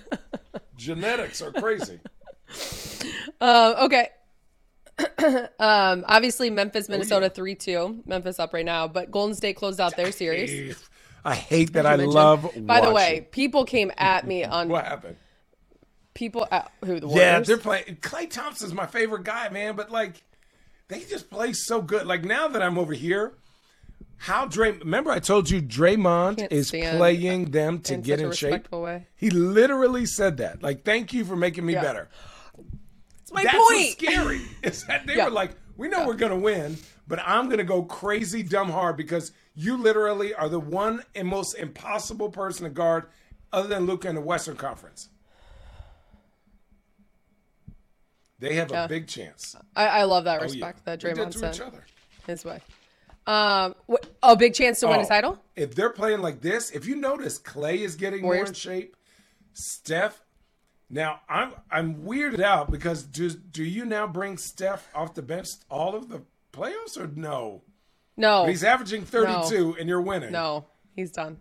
Speaker 1: Genetics are crazy.
Speaker 3: Um, okay. um, obviously, Memphis, Minnesota,
Speaker 1: yeah.
Speaker 3: three two. Memphis up right now, but Golden State closed out their series.
Speaker 1: I hate that.
Speaker 3: as you
Speaker 1: I
Speaker 3: mentioned.
Speaker 1: love.
Speaker 3: By the
Speaker 1: watching.
Speaker 3: way, people came at me on
Speaker 1: What happened?
Speaker 3: people. Uh, who the
Speaker 1: Yeah,
Speaker 3: Warriors?
Speaker 1: they're playing. Klay Thompson's my favorite guy, man. But like, they just play so good. Like now that I'm over here, how Dray? Remember, I told you Draymond
Speaker 3: Can't
Speaker 1: is
Speaker 3: stand
Speaker 1: playing them to
Speaker 3: in
Speaker 1: get
Speaker 3: such a
Speaker 1: in shape.
Speaker 3: respectful way.
Speaker 1: He literally said that. Like, thank you for making me
Speaker 3: Yeah.
Speaker 1: better.
Speaker 3: That's my
Speaker 1: That's
Speaker 3: point.
Speaker 1: what's scary. Is that they
Speaker 3: Yeah.
Speaker 1: were like, we know we're gonna win, but I'm gonna go crazy dumb hard because you literally are the one and most impossible person to guard, other than Luka in the Western Conference. They have
Speaker 3: Yeah.
Speaker 1: a big chance.
Speaker 3: I, I love that
Speaker 1: Oh,
Speaker 3: respect
Speaker 1: yeah.
Speaker 3: that
Speaker 1: They did
Speaker 3: Draymond
Speaker 1: to
Speaker 3: sent
Speaker 1: each other.
Speaker 3: his way. Um, wh- a big chance to win a
Speaker 1: Oh,
Speaker 3: title.
Speaker 1: If they're playing like this, if you notice, Clay is getting more in
Speaker 3: Warriors.
Speaker 1: shape. Steph. Now I'm I'm weirded out because do do you now bring Steph off the bench all of the playoffs or no?
Speaker 3: No,
Speaker 1: But he's averaging thirty-two and you're winning.
Speaker 3: no, he's done.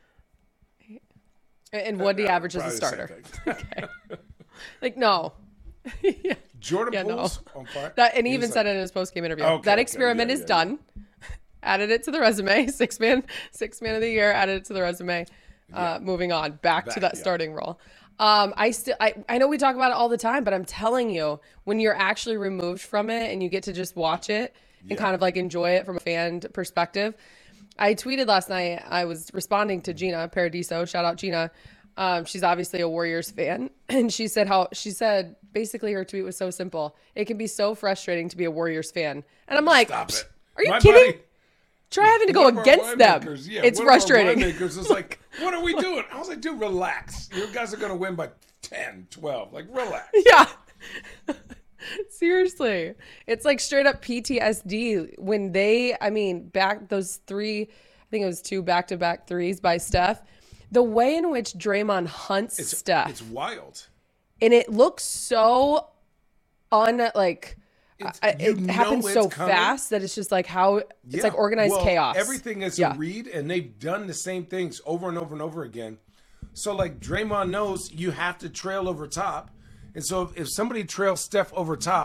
Speaker 3: And what do you average as a
Speaker 1: Probably the same
Speaker 3: starter?
Speaker 1: thing.
Speaker 3: Like no. Yeah.
Speaker 1: Jordan
Speaker 3: Yeah, no.
Speaker 1: Poole's on fire.
Speaker 3: That and he
Speaker 1: He's
Speaker 3: even
Speaker 1: like-
Speaker 3: said it in his post game interview.
Speaker 1: Okay,
Speaker 3: that
Speaker 1: okay,
Speaker 3: experiment
Speaker 1: yeah,
Speaker 3: is
Speaker 1: yeah,
Speaker 3: done. Added it to the resume. Six man, six man of the year. Added it to the resume. Uh, moving on back, to
Speaker 1: Back,
Speaker 3: that
Speaker 1: yeah.
Speaker 3: starting role. Um, I still, I, I know we talk about it all the time, but I'm telling you, when you're actually removed from it and you get to just watch it and kind of like enjoy it from a fan perspective. I tweeted last night. I was responding to Gina Paradiso. Shout out Gina. Um, she's obviously a Warriors fan, and she said how she said basically her tweet was so simple. It can be so frustrating to be a Warriors fan, and I'm like,
Speaker 1: Stop it.
Speaker 3: are you
Speaker 1: My
Speaker 3: kidding?
Speaker 1: buddy-
Speaker 3: Try having to go
Speaker 1: one of our
Speaker 3: against them.
Speaker 1: winemakers, yeah,
Speaker 3: It's
Speaker 1: one of our
Speaker 3: frustrating.
Speaker 1: winemakers was like, what are we doing? I was like, dude, relax. You guys are going to win by ten, twelve. Like, relax.
Speaker 3: Yeah. Seriously. It's like straight up P T S D when they, I mean, back those three, I think it was two back to back threes by Steph. The way in which Draymond hunts
Speaker 1: It's,
Speaker 3: Steph,
Speaker 1: it's wild.
Speaker 3: and it looks so un, like,
Speaker 1: It's-
Speaker 3: I,
Speaker 1: you
Speaker 3: it
Speaker 1: know
Speaker 3: happens
Speaker 1: it's
Speaker 3: so
Speaker 1: coming.
Speaker 3: fast that it's just like how, it's
Speaker 1: Yeah.
Speaker 3: like organized
Speaker 1: Well,
Speaker 3: chaos.
Speaker 1: Everything is
Speaker 3: Yeah.
Speaker 1: a read, and they've done the same things over and over and over again. So, like, Draymond knows you have to trail over top. And so if, if somebody trails Steph over top,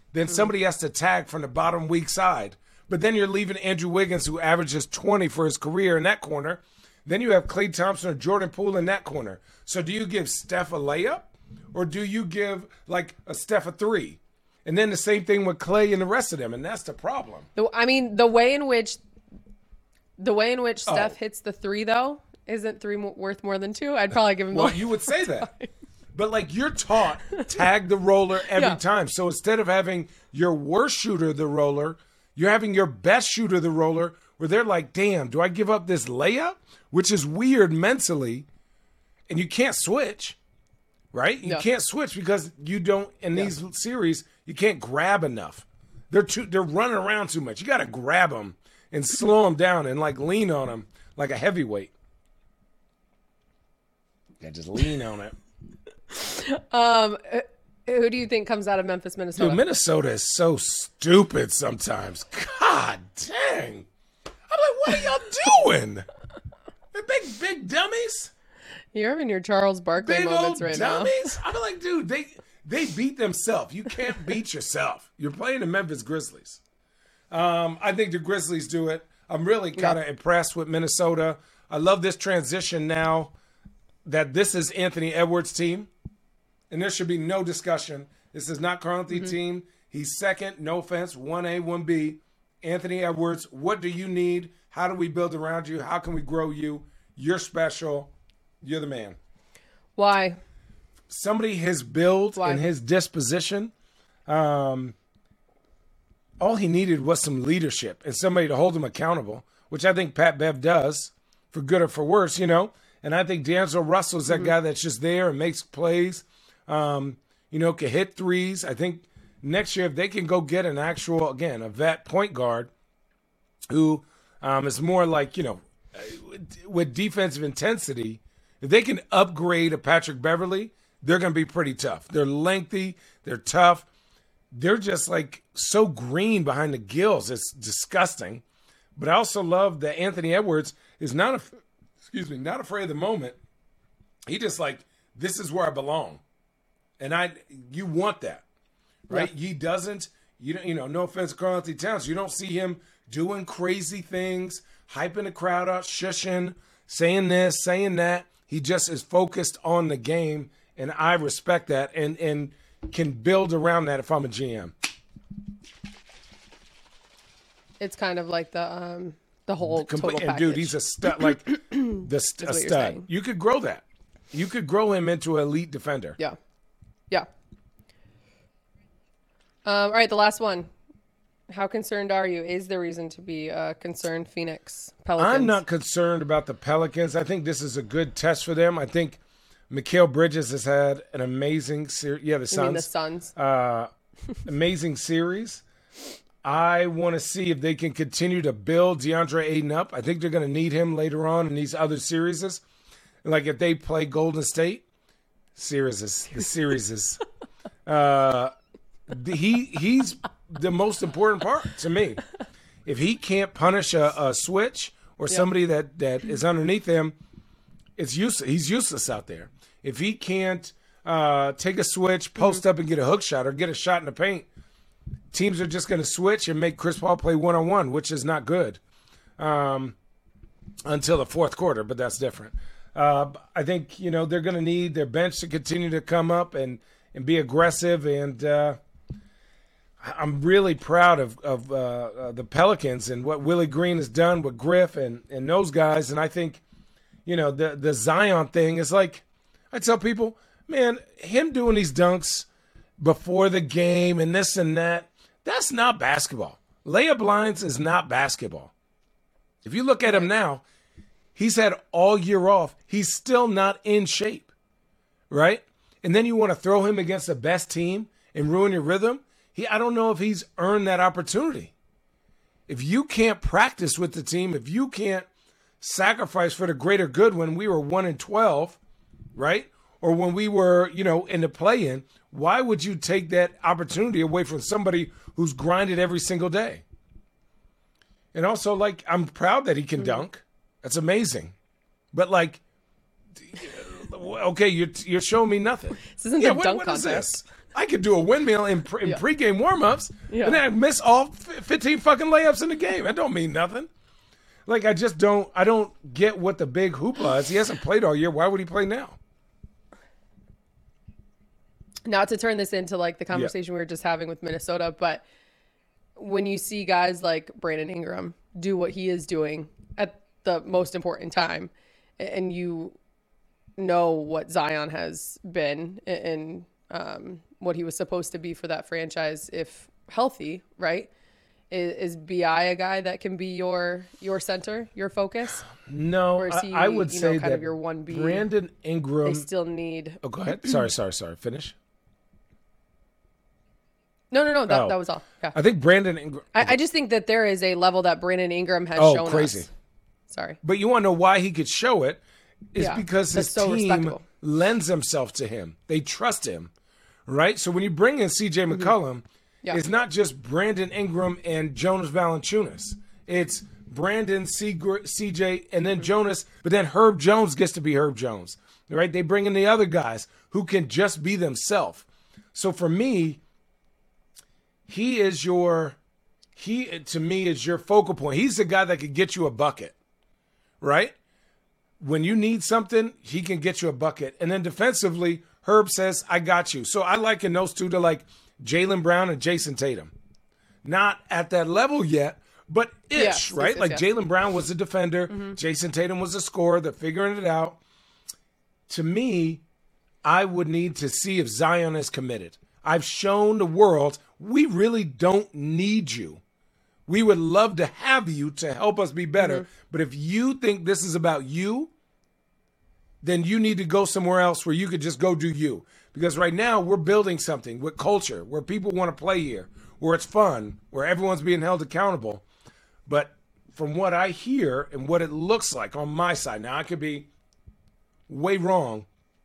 Speaker 1: then somebody has to tag from the bottom weak side. But then you're leaving Andrew Wiggins, who averages twenty for his career in that corner. Then you have Klay Thompson or Jordan Poole in that corner. So do you give Steph a layup? Or do you give, like, a Steph a three? And then the same thing with Klay and the rest of them, and that's the problem.
Speaker 3: The, I mean, the way in which the way in which Steph
Speaker 1: Oh.
Speaker 3: hits the three, though, isn't three mo- worth more than two? I'd probably give him
Speaker 1: Well,
Speaker 3: the
Speaker 1: you would say that. But, like, you're taught tag the roller every
Speaker 3: Yeah.
Speaker 1: time. So instead of having your worst shooter the roller, you're having your best shooter the roller, where they're like, damn, do I give up this layup? Which is weird mentally, and you can't switch, right? You
Speaker 3: No.
Speaker 1: can't switch because you don't, in these series, you can't grab enough. They're too, they're running around too much. You got to grab them and slow them down and, like, lean on them like a heavyweight. Yeah, just lean on it.
Speaker 3: Um, uh, who do you think comes out of Memphis, Minnesota?
Speaker 1: Dude, Minnesota is so stupid sometimes. God dang. I'm like, what are y'all doing? They're big, big dummies.
Speaker 3: You're having your Charles Barkley
Speaker 1: Big
Speaker 3: moments
Speaker 1: old
Speaker 3: right
Speaker 1: dummies. I'm like, dude, they they beat themselves. You can't beat yourself. You're playing the Memphis Grizzlies. Um, I think the Grizzlies do it. I'm really kind of
Speaker 3: Yeah.
Speaker 1: impressed with Minnesota. I love this transition now that this is Anthony Edwards' team. And there should be no discussion. This is not Carl-Anthony's team. He's second, no offense, one A, one B. Anthony Edwards, what do you need? How do we build around you? How can we grow you? You're special. You're the man.
Speaker 3: now. Why?
Speaker 1: Somebody his build
Speaker 3: Why?
Speaker 1: and his disposition, um, all he needed was some leadership and somebody to hold him accountable, which I think Pat Bev does, for good or for worse, you know. And I think D'Angelo Russell's that guy that's just there and makes plays, um, you know, can hit threes. I think next year, if they can go get an actual, again, a vet point guard who um, is more like, you know, with defensive intensity, if they can upgrade a Patrick Beverly, they're going to be pretty tough. They're lengthy. They're tough. They're just like so green behind the gills. It's disgusting. But I also love that Anthony Edwards is not, a, excuse me, not afraid of the moment. He just like, this is where I belong. And I, you want that, right?
Speaker 3: Yeah.
Speaker 1: He doesn't, you don't, you know, no offense to Karl-Anthony Towns. You don't see him doing crazy things, hyping the crowd up, shushing, saying this, saying that. He just is focused on the game, and I respect that and and can build around that if I'm a G M.
Speaker 3: It's kind of like the um the whole total
Speaker 1: Complete, and
Speaker 3: package.
Speaker 1: dude, he's a stud, like the st- a
Speaker 3: what you're
Speaker 1: stud.
Speaker 3: saying.
Speaker 1: You could grow that. You could grow him into an elite defender.
Speaker 3: Yeah. Yeah. Um, all right, the last one. How concerned are you? Is there reason to be uh, concerned, Phoenix Pelicans?
Speaker 1: I'm not concerned about the Pelicans. I think this is a good test for them. I think Mikal Bridges has had an amazing series. Yeah, the
Speaker 3: You
Speaker 1: Suns.
Speaker 3: mean the Suns?
Speaker 1: Uh, amazing series. I want to see if they can continue to build DeAndre Ayton up. I think they're going to need him later on in these other series. Like if they play Golden State, series, the series. uh, he he's the most important part to me. If he can't punish a, a switch or somebody that, that is underneath him, it's useless. He's useless out there. If he can't uh, take a switch, post
Speaker 3: Mm-hmm.
Speaker 1: up and get a hook shot or get a shot in the paint, teams are just going to switch and make Chris Paul play one-on-one, which is not good um, until the fourth quarter, but that's different. Uh, I think, you know, they're going to need their bench to continue to come up and, and be aggressive. And uh, I'm really proud of, of uh, uh, the Pelicans and what Willie Green has done with Griff and, and those guys. And I think, you know, the, the Zion thing is like, I tell people, man, him doing these dunks before the game and this and that, that's not basketball. Layup lines is not basketball. If you look at him now, he's had all year off. He's still not in shape, right? And then you want to throw him against the best team and ruin your rhythm? He, I don't know if he's earned that opportunity. If you can't practice with the team, if you can't sacrifice for the greater good when we were one and twelve, right? Or when we were, you know, in the play-in, why would you take that opportunity away from somebody who's grinded every single day? And also, like, I'm proud that he can dunk. That's amazing. But, like, okay, you're, you're showing me nothing.
Speaker 3: This isn't
Speaker 1: yeah,
Speaker 3: the
Speaker 1: what,
Speaker 3: dunk
Speaker 1: what is
Speaker 3: contest.
Speaker 1: this? I could do a windmill in, pre- in
Speaker 3: Yeah.
Speaker 1: pregame warmups,
Speaker 3: Yeah.
Speaker 1: and then I miss all fifteen fucking layups in the game. That don't mean nothing. Like, I just don't, I don't get what the big hoopla is. He hasn't played all year. Why would he play now?
Speaker 3: Not to turn this into like the conversation we were just having with Minnesota, but when you see guys like Brandon Ingram do what he is doing at the most important time, and you know what Zion has been and um, what he was supposed to be for that franchise if healthy, right? Is, is B I a guy that can be your your center, your focus?
Speaker 1: No,
Speaker 3: Or is he,
Speaker 1: I, I would
Speaker 3: you know,
Speaker 1: say
Speaker 3: kind
Speaker 1: that
Speaker 3: of your one B?
Speaker 1: Brandon Ingram.
Speaker 3: They still need.
Speaker 1: Oh, go ahead. Sorry, sorry, sorry. Finish.
Speaker 3: No, no, no. That,
Speaker 1: Oh.
Speaker 3: that was all. Yeah.
Speaker 1: I think Brandon Ingram.
Speaker 3: I, I just think that there is a level that Brandon Ingram has
Speaker 1: Oh,
Speaker 3: shown
Speaker 1: crazy.
Speaker 3: us. Sorry.
Speaker 1: But you want to know why he could show it? Is
Speaker 3: Yeah,
Speaker 1: because his
Speaker 3: that's so
Speaker 1: team
Speaker 3: respectable.
Speaker 1: lends himself to him. They trust him, right? So when you bring in C J McCollum,
Speaker 3: Yeah.
Speaker 1: it's not just Brandon Ingram and Jonas Valanciunas. It's Brandon, C- CJ, and then Jonas, but then Herb Jones gets to be Herb Jones, right? They bring in the other guys who can just be themselves. So for me, he is your, he to me is your focal point. He's the guy that could get you a bucket, right? When you need something, he can get you a bucket. And then defensively, Herb says, I got you. So I liken those two to like Jaylen Brown and Jason Tatum. Not at that level yet, but ish,
Speaker 3: Yes,
Speaker 1: right?
Speaker 3: yes,
Speaker 1: like
Speaker 3: yes.
Speaker 1: Jaylen Brown was a defender. Jason Tatum was a scorer. They're figuring it out. To me, I would need to see if Zion is committed. I've shown the world we really don't need you. We would love to have you to help us be better.
Speaker 3: Mm-hmm.
Speaker 1: But if you think this is about you, then you need to go somewhere else where you could just go do you. Because right now we're building something with culture where people want to play here, where it's fun, where everyone's being held accountable. But from what I hear and what it looks like on my side, now I could be way wrong,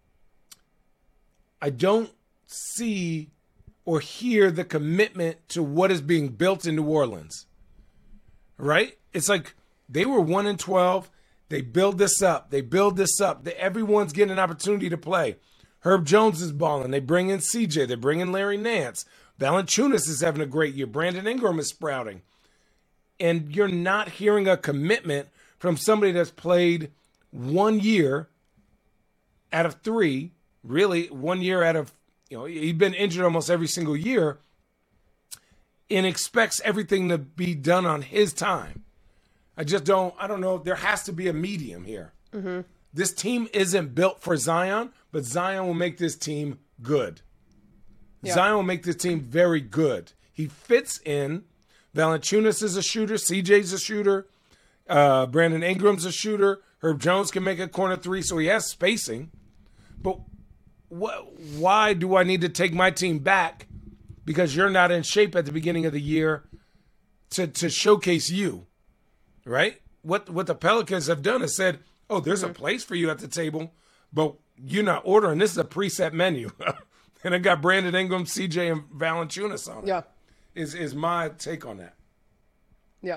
Speaker 1: I don't see or hear the commitment to what is being built in New Orleans. Right? It's like they were one and twelve. They build this up. They build this up. They, everyone's getting an opportunity to play. Herb Jones is balling. They bring in C J. They bring in Larry Nance. Valanciunas is having a great year. Brandon Ingram is sprouting. And you're not hearing a commitment from somebody that's played one year out of three, really one year out of, you know, he'd been injured almost every single year, and expects everything to be done on his time. I just don't, I don't know. There has to be a medium here. Mm-hmm. This team isn't built for Zion, but Zion will make this team good.
Speaker 3: Yeah.
Speaker 1: Zion will make this team very good. He fits in. Valanciunas is a shooter. C J's a shooter. Uh, Brandon Ingram's a shooter. Herb Jones can make a corner three, so he has spacing. But wh- why do I need to take my team back because you're not in shape at the beginning of the year to, to showcase you, right? What what the Pelicans have done is said, oh, there's a place for you at the table, but you're not ordering. This is a preset menu. And I got Brandon Ingram, C J, and Valanciunas on it.
Speaker 3: Yeah.
Speaker 1: Is, is my take on that.
Speaker 3: Yeah.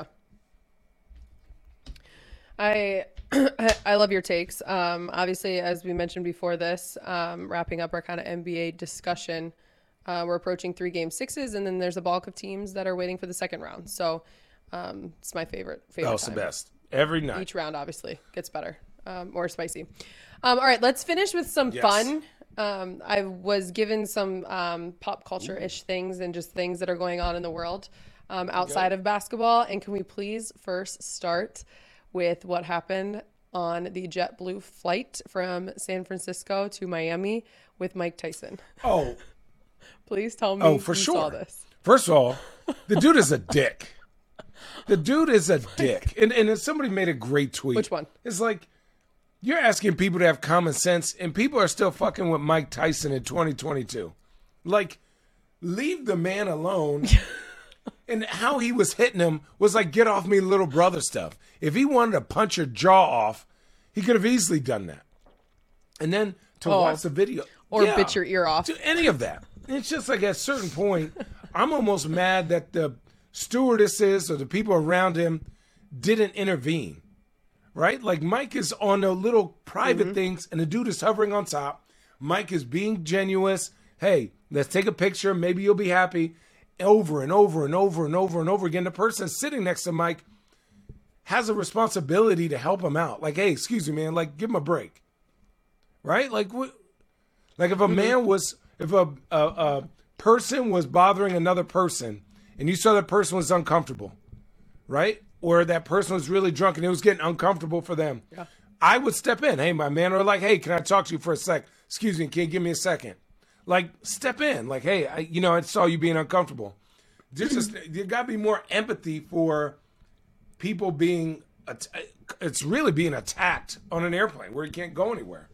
Speaker 3: I I love your takes. Um, obviously, as we mentioned before this, um, wrapping up our kind of N B A discussion, uh, we're approaching three game sixes, and then there's a bulk of teams that are waiting for the second round. So um, it's my favorite. favorite
Speaker 1: That was the
Speaker 3: time.
Speaker 1: best. Every night.
Speaker 3: Each round, obviously, gets better, um, more spicy. Um, all right, let's finish with some
Speaker 1: Yes.
Speaker 3: fun. Um, I was given some um, pop culture-ish things and just things that are going on in the world um, outside of basketball. And can we please first start with what happened on the JetBlue flight from San Francisco to Miami with Mike Tyson?
Speaker 1: Oh,
Speaker 3: Please tell me
Speaker 1: oh, for
Speaker 3: you
Speaker 1: sure.
Speaker 3: saw this.
Speaker 1: First of all, the dude is a dick. The dude is a dick. And and somebody made a great tweet.
Speaker 3: Which one?
Speaker 1: It's like, you're asking people to have common sense, and people are still fucking with Mike Tyson in twenty twenty-two. Like, leave the man alone. And how he was hitting him was like, get off me, little brother stuff. If he wanted to punch your jaw off, he could have easily done that. And then to
Speaker 3: Oh.
Speaker 1: watch the video.
Speaker 3: Or
Speaker 1: yeah,
Speaker 3: bit your ear off.
Speaker 1: do any of that. It's just like at a certain point, I'm almost mad that the stewardesses or the people around him didn't intervene, right? Like Mike is on the little private
Speaker 3: Mm-hmm.
Speaker 1: things and the dude is hovering on top. Mike is being genuine, hey, let's take a picture. Maybe you'll be happy. Over and over and over and over and over again. The person sitting next to Mike has a responsibility to help him out. Like, hey, excuse me, man. Like, give him a break. Right? Like, what? Like if a man was, if a, a, a person was bothering another person and you saw that person was uncomfortable, right? Or that person was really drunk and it was getting uncomfortable for them. Yeah. I would step in. Hey, my man. Or like, hey, can I talk to you for a sec? Excuse me, can you give me a second? Like, step in. Like, hey, I, you know, I saw you being uncomfortable. There's just, there got to be more empathy for people being, it's really being attacked on an airplane where you can't go anywhere.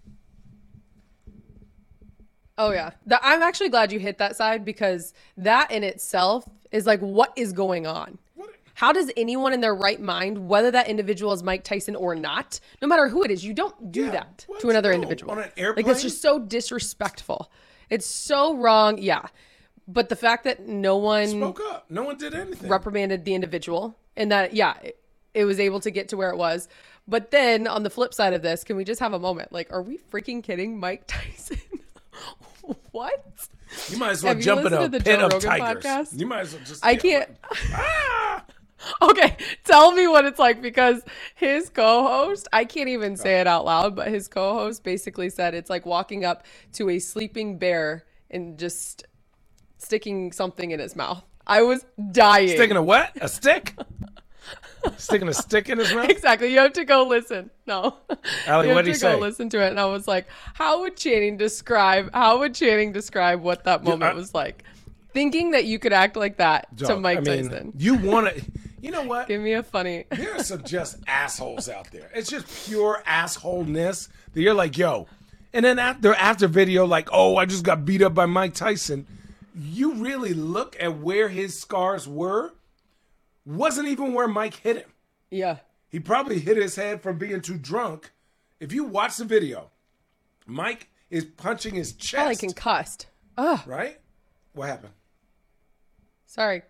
Speaker 3: Oh, yeah. The, I'm actually glad you hit that side because that in itself is like, what is going on? What? How does anyone in their right mind, whether that individual is Mike Tyson or not, no matter who it is, you don't do yeah, that what? to another no, individual.
Speaker 1: On an airplane?
Speaker 3: Like, it's just so disrespectful. It's so wrong. Yeah. But the fact that no one
Speaker 1: spoke up, no one did anything,
Speaker 3: reprimanded the individual, and that, yeah, it, it was able to get to where it was. But then on the flip side of this, can we just have a moment? Like, are we freaking kidding Mike Tyson? What?
Speaker 1: You might as well have jump in a pit Joe of Rogan tigers. Podcast? You might as well just.
Speaker 3: I can't. Like, ah! Okay, tell me what it's like because his co-host, I can't even say it out loud, but his co-host basically said it's like walking up to a sleeping bear and just sticking something in his mouth. I was dying.
Speaker 1: Sticking a what? A stick? Sticking a stick in his mouth?
Speaker 3: Exactly. You have to go listen. No.
Speaker 1: Allie, what did he say?
Speaker 3: You have to go listen to it. And I was like, how would Channing describe, how would Channing describe what that moment Dude, I, was like? Thinking that you could act like that dog, to Mike I mean, Tyson.
Speaker 1: You want to, you know what?
Speaker 3: Give me a funny.
Speaker 1: There are some just assholes out there. It's just pure assholeness that you're like, yo. And then after, after video, like, oh, I just got beat up by Mike Tyson. You really look at where his scars were. Wasn't even where Mike hit him.
Speaker 3: Yeah.
Speaker 1: He probably hit his head from being too drunk. If you watch the video, Mike is punching his chest.
Speaker 3: Probably concussed. Ugh.
Speaker 1: Right? What happened?
Speaker 3: Sorry.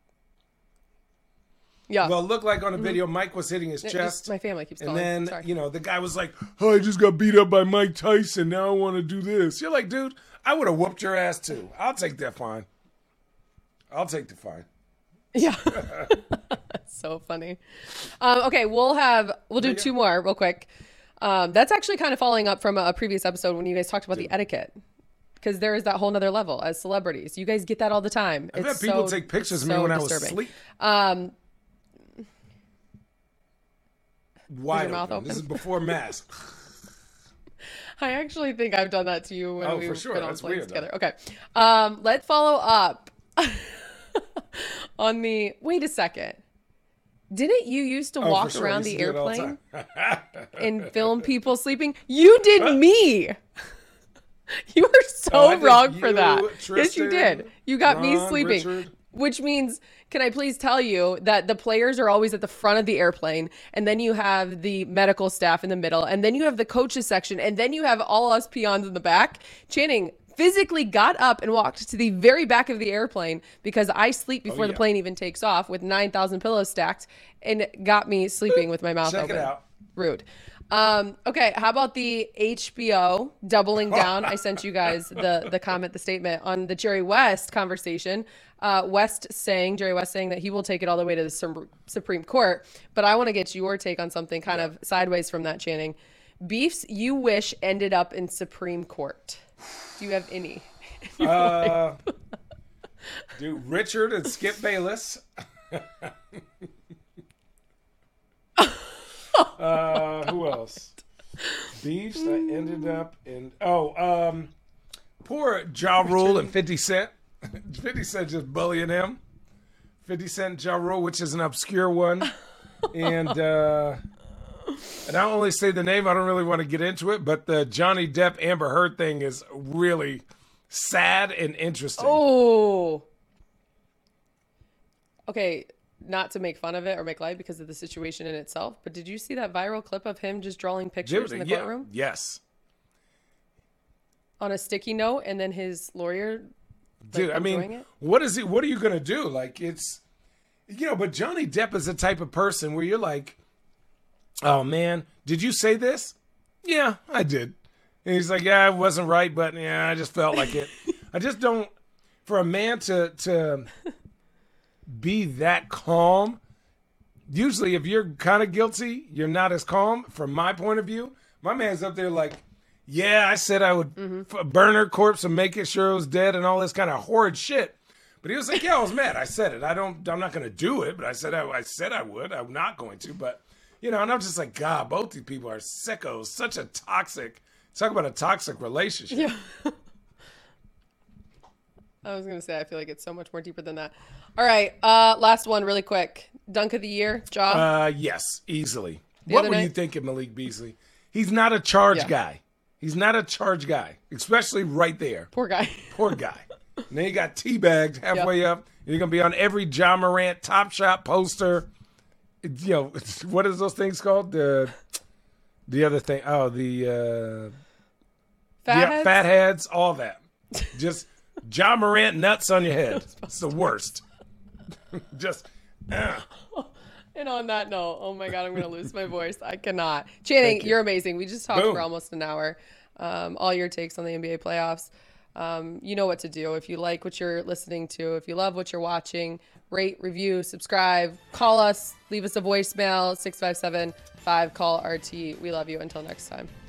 Speaker 3: Yeah.
Speaker 1: Well, it looked like on the video, Mike was hitting his
Speaker 3: it,
Speaker 1: chest.
Speaker 3: Just, my family keeps calling.
Speaker 1: And then,
Speaker 3: Sorry.
Speaker 1: you know, the guy was like, oh, I just got beat up by Mike Tyson. Now I want to do this. You're like, dude, I would have whooped your ass too. I'll take that fine. I'll take the fine.
Speaker 3: Yeah. So funny. Um, okay, we'll have, we'll do two more real quick. Um, that's actually kind of following up from a, a previous episode when you guys talked about Dude. the etiquette. Because there is that whole nother level as celebrities. You guys get that all the time.
Speaker 1: I've
Speaker 3: it's
Speaker 1: had people
Speaker 3: so,
Speaker 1: take pictures of
Speaker 3: so
Speaker 1: me when
Speaker 3: disturbing.
Speaker 1: I was asleep.
Speaker 3: Um,
Speaker 1: Wide open. open. This is before mask.
Speaker 3: I actually think I've done that to you when
Speaker 1: oh,
Speaker 3: we've
Speaker 1: for sure.
Speaker 3: been on
Speaker 1: That's
Speaker 3: planes
Speaker 1: weird,
Speaker 3: together.
Speaker 1: Though.
Speaker 3: Okay. Um, let's follow up on the, wait a second. Didn't you used to
Speaker 1: oh,
Speaker 3: walk
Speaker 1: sure.
Speaker 3: around the airplane
Speaker 1: the
Speaker 3: and film people sleeping? You did what? me. You are so
Speaker 1: oh,
Speaker 3: wrong
Speaker 1: you,
Speaker 3: for that.
Speaker 1: Tristan,
Speaker 3: yes, you did. You got
Speaker 1: Ron,
Speaker 3: me sleeping.
Speaker 1: Richard.
Speaker 3: Which means, can I please tell you that the players are always at the front of the airplane, and then you have the medical staff in the middle, and then you have the coaches section, and then you have all us peons in the back. Channing physically got up and walked to the very back of the airplane because I sleep before oh, yeah. the plane even takes off with nine thousand pillows stacked and got me sleeping with my mouth
Speaker 1: Check
Speaker 3: open.
Speaker 1: It out.
Speaker 3: Rude. Um, okay, how about the H B O doubling down? I sent you guys the the comment, the statement on the Jerry West conversation. Uh, West saying, Jerry West saying that he will take it all the way to the Sum- Supreme Court. But I want to get your take on something kind yeah. of sideways from that, Channing. Beefs you wish ended up in Supreme Court. Do you have any?
Speaker 1: uh, dude, Richard and Skip Bayless. uh, who else? Beefs that ended up in oh, um, poor Ja Rule and fifty Cent. fifty Cent just bullying him. fifty Cent Ja Rule, which is an obscure one, and uh, and I only say the name. I don't really want to get into it, but the Johnny Depp Amber Heard thing is really sad and interesting.
Speaker 3: Oh, okay. Not to make fun of it or make light because of the situation in itself, but did you see that viral clip of him just drawing pictures Dude, in the
Speaker 1: yeah,
Speaker 3: courtroom?
Speaker 1: Yes.
Speaker 3: On a sticky note, and then his lawyer.
Speaker 1: Dude, like, I mean, it? what is it? What are you gonna do? Like, it's, you know. But Johnny Depp is the type of person where you're like, "Oh man, did you say this?" Yeah, I did. And he's like, "Yeah, it wasn't right, but yeah, I just felt like it." I just don't. For a man to to be that calm, usually if you're kind of guilty, you're not as calm. From my point of view, my man's up there like, yeah, I said I would mm-hmm. f- burn her corpse and make sure it was dead and all this kind of horrid shit. But he was like, yeah, I was mad. I said it. I don't. I'm not going to do it. But I said I, I said I would. I'm not going to. But you know, and I'm just like, God, both these people are sickos. Such a toxic. Talk about a toxic relationship.
Speaker 3: Yeah. I was going to say, I feel like it's so much more deeper than that. All right. Uh, last one really quick. Dunk of the year, Ja?
Speaker 1: Uh, yes, easily.
Speaker 3: The
Speaker 1: What
Speaker 3: other
Speaker 1: were you
Speaker 3: night?
Speaker 1: thinking, Malik Beasley? He's not a charge
Speaker 3: Yeah.
Speaker 1: guy. He's not a charge guy, especially right there.
Speaker 3: Poor guy.
Speaker 1: Poor guy. And then you got teabagged halfway
Speaker 3: Yep.
Speaker 1: up. You're going to be on every Ja Morant Top Shot poster. You know, what is those things called? The the other thing. Oh, the uh,
Speaker 3: Fat
Speaker 1: yeah,
Speaker 3: heads?
Speaker 1: fat heads, all that. Just Ja Morant nuts on your head. It's the worst. Just, uh.
Speaker 3: And on that note, oh my God, I'm going to lose my voice. I cannot. Channing,
Speaker 1: you.
Speaker 3: you're amazing. We just talked
Speaker 1: Boom.
Speaker 3: for almost an hour. Um, all your takes on the N B A playoffs. Um, you know what to do. If you like what you're listening to, if you love what you're watching, rate, review, subscribe, call us, leave us a voicemail, six five seven, five, call R T. We love you. Until next time.